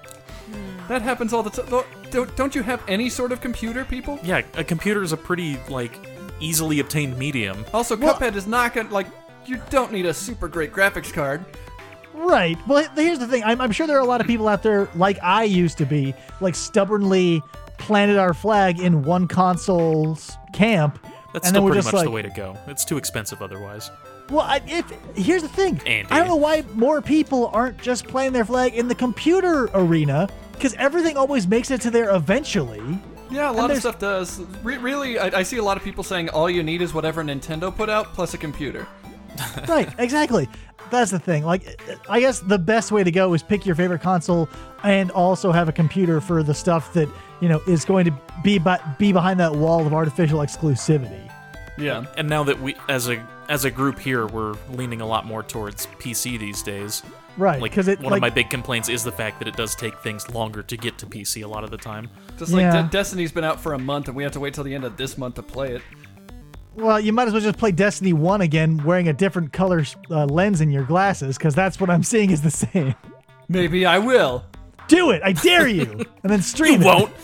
that happens all the time. Don't you have any sort of computer, people? Yeah, a computer is a pretty, like, easily obtained medium. Also, Well- Cuphead is not gonna like. You don't need a super great graphics card. Right. Well, here's the thing. I'm sure there are a lot of people out there, like I used to be, like stubbornly planted our flag in one console's camp. That's and still then we're pretty just much like, the way to go. It's too expensive otherwise. Well, here's the thing. Andy. I don't know why more people aren't just playing their flag in the computer arena, because everything always makes it to there eventually. Yeah, a And lot of there's- stuff does. Really, I see a lot of people saying all you need is whatever Nintendo put out plus a computer. Right, exactly. That's the thing. Like, I guess the best way to go is pick your favorite console and also have a computer for the stuff that, is going to be behind that wall of artificial exclusivity. Yeah. And now that we, as a group here, we're leaning a lot more towards PC these days. Right, Like, because one of my big complaints is the fact that it does take things longer to get to PC a lot of the time. Just like Yeah. Destiny's been out for a month, and we have to wait till the end of this month to play it. Well, you might as well just play Destiny 1 again wearing a different color lens in your glasses, because that's what I'm seeing is the same. Maybe I will. Do it! I dare you! And then stream You it.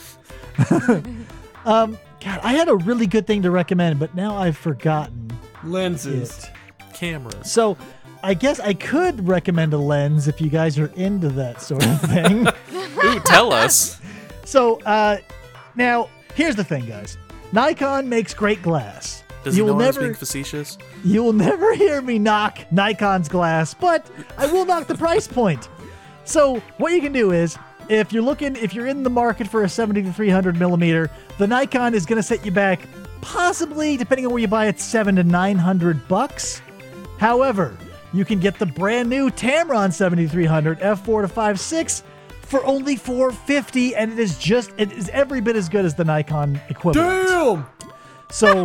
won't. God, I had a really good thing to recommend, but now I've forgotten Lenses. it. Cameras. So, I guess I could recommend a lens if you guys are into that sort of thing. Ooh, tell us. So, now, here's the thing, guys. Nikon makes great glass. Does he know I was being facetious? You will never hear me knock Nikon's glass, but I will knock the price point. So what you can do is, if you're in the market for a 70 to 300 millimeter, the Nikon is going to set you back, possibly, depending on where you buy it, $700 to $900. However, you can get the brand new Tamron 7300 f4 to 5.6 for only $450, and it is every bit as good as the Nikon equivalent. Damn! So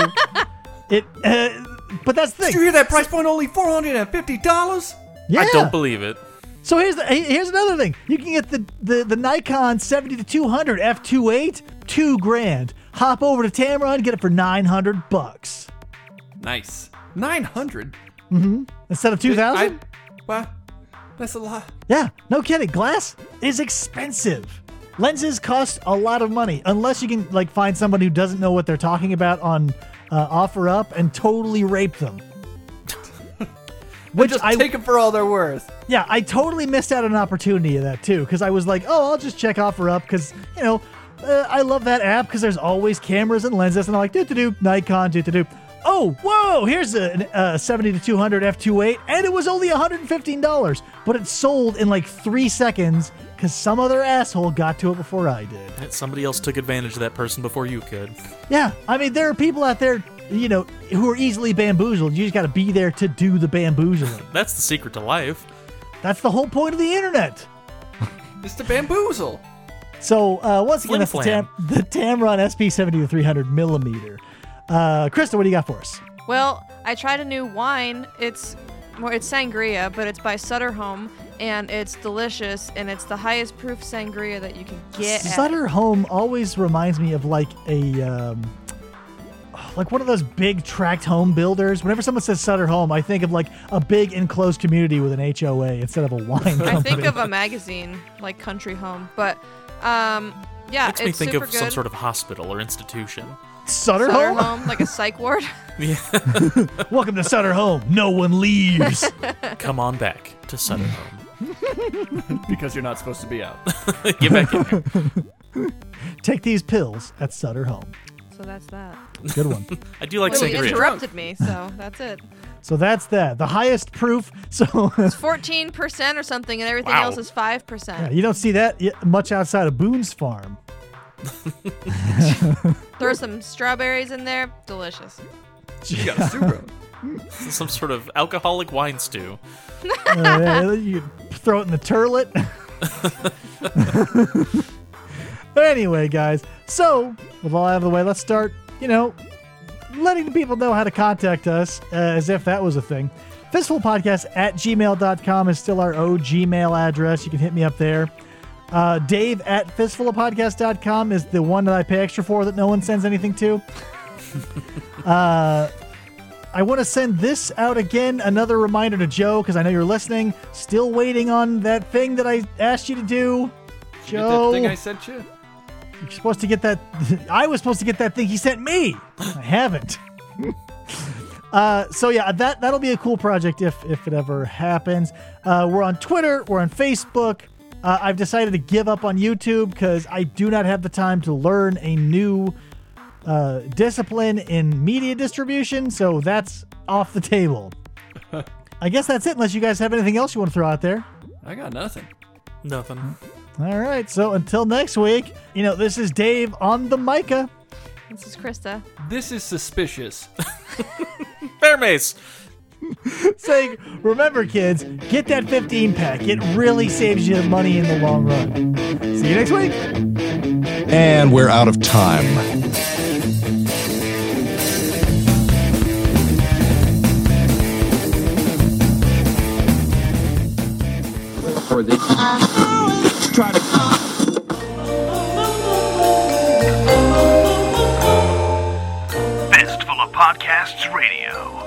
but that's the Did you thing. hear that price point? Only $450? Yeah. I don't believe it. So here's another thing. You can get the Nikon 70 to 200 f2.8, $2,000. Hop over to Tamron, get it for $900 Nice. 900? instead of 2,000. Wow. That's a lot. Yeah, no kidding. Glass is expensive. Lenses cost a lot of money unless you can like find someone who doesn't know what they're talking about on OfferUp and totally rape them. Which Just take them for all they're worth. Yeah, I totally missed out on an opportunity of that too, because I was like, oh, I'll just check OfferUp because, I love that app because there's always cameras and lenses, and I'm like, do Nikon, do. Oh, whoa! Here's a 70 to 200 f2.8, and it was only $115, but it sold in like 3 seconds because some other asshole got to it before I did. Somebody else took advantage of that person before you could. Yeah, I mean, there are people out there, who are easily bamboozled. You just got to be there to do the bamboozling. That's the secret to life. That's the whole point of the internet. It's to bamboozle. So once again, that's Flim-flam. the Tamron SP 70 to 300 millimeter. Krista, what do you got for us? Well, I tried a new wine. It's sangria, but it's by Sutter Home, and it's delicious, and it's the highest proof sangria that you can get. Sutter Home always reminds me of like a like one of those big tract home builders. Whenever someone says Sutter Home, I think of like a big enclosed community with an HOA instead of a wine company. I think of a magazine like Country Home, but yeah, Makes me it's think super of good. some sort of hospital or institution. Sutter Sutter Home? Home, like a psych ward. Welcome to Sutter Home. No one leaves. Come on back to Sutter Home. Because you're not supposed to be out. Get back in here. Take these pills at Sutter Home. So that's that. Good one. I do like Well, you sangria. interrupted me, so that's it. So that's that. The highest proof. So 14% or something, and everything Wow. else is 5%. you don't see that much outside of Boone's Farm. Throw some strawberries in there, delicious. You got sucrose. Some sort of alcoholic wine stew. You throw it in the turlet. But anyway, guys, so with all out of the way, let's start, letting the people know how to contact us, as if that was a thing. Fistfulpodcast@gmail.com is still our Gmail address. You can hit me up there. Dave at fistfulofpodcast.com is the one that I pay extra for that no one sends anything to. I want to send this out again. Another reminder to Joe, because I know you're listening. Still waiting on that thing that I asked you to do. Joe, That thing I sent you? you're supposed to get that. I was supposed to get that thing he sent me. I haven't. So yeah, that'll be a cool project if it ever happens. We're on Twitter. We're on Facebook. I've decided to give up on YouTube because I do not have the time to learn a new discipline in media distribution. So that's off the table. I guess that's it, unless you guys have anything else you want to throw out there. I got nothing. Nothing. All right. So until next week, this is Dave on the Micah. This is Krista. This is suspicious. Bear Mace. Saying, remember, kids, get that 15 pack. It really saves you money in the long run. See you next week. And we're out of time. Fistful of Podcasts Radio.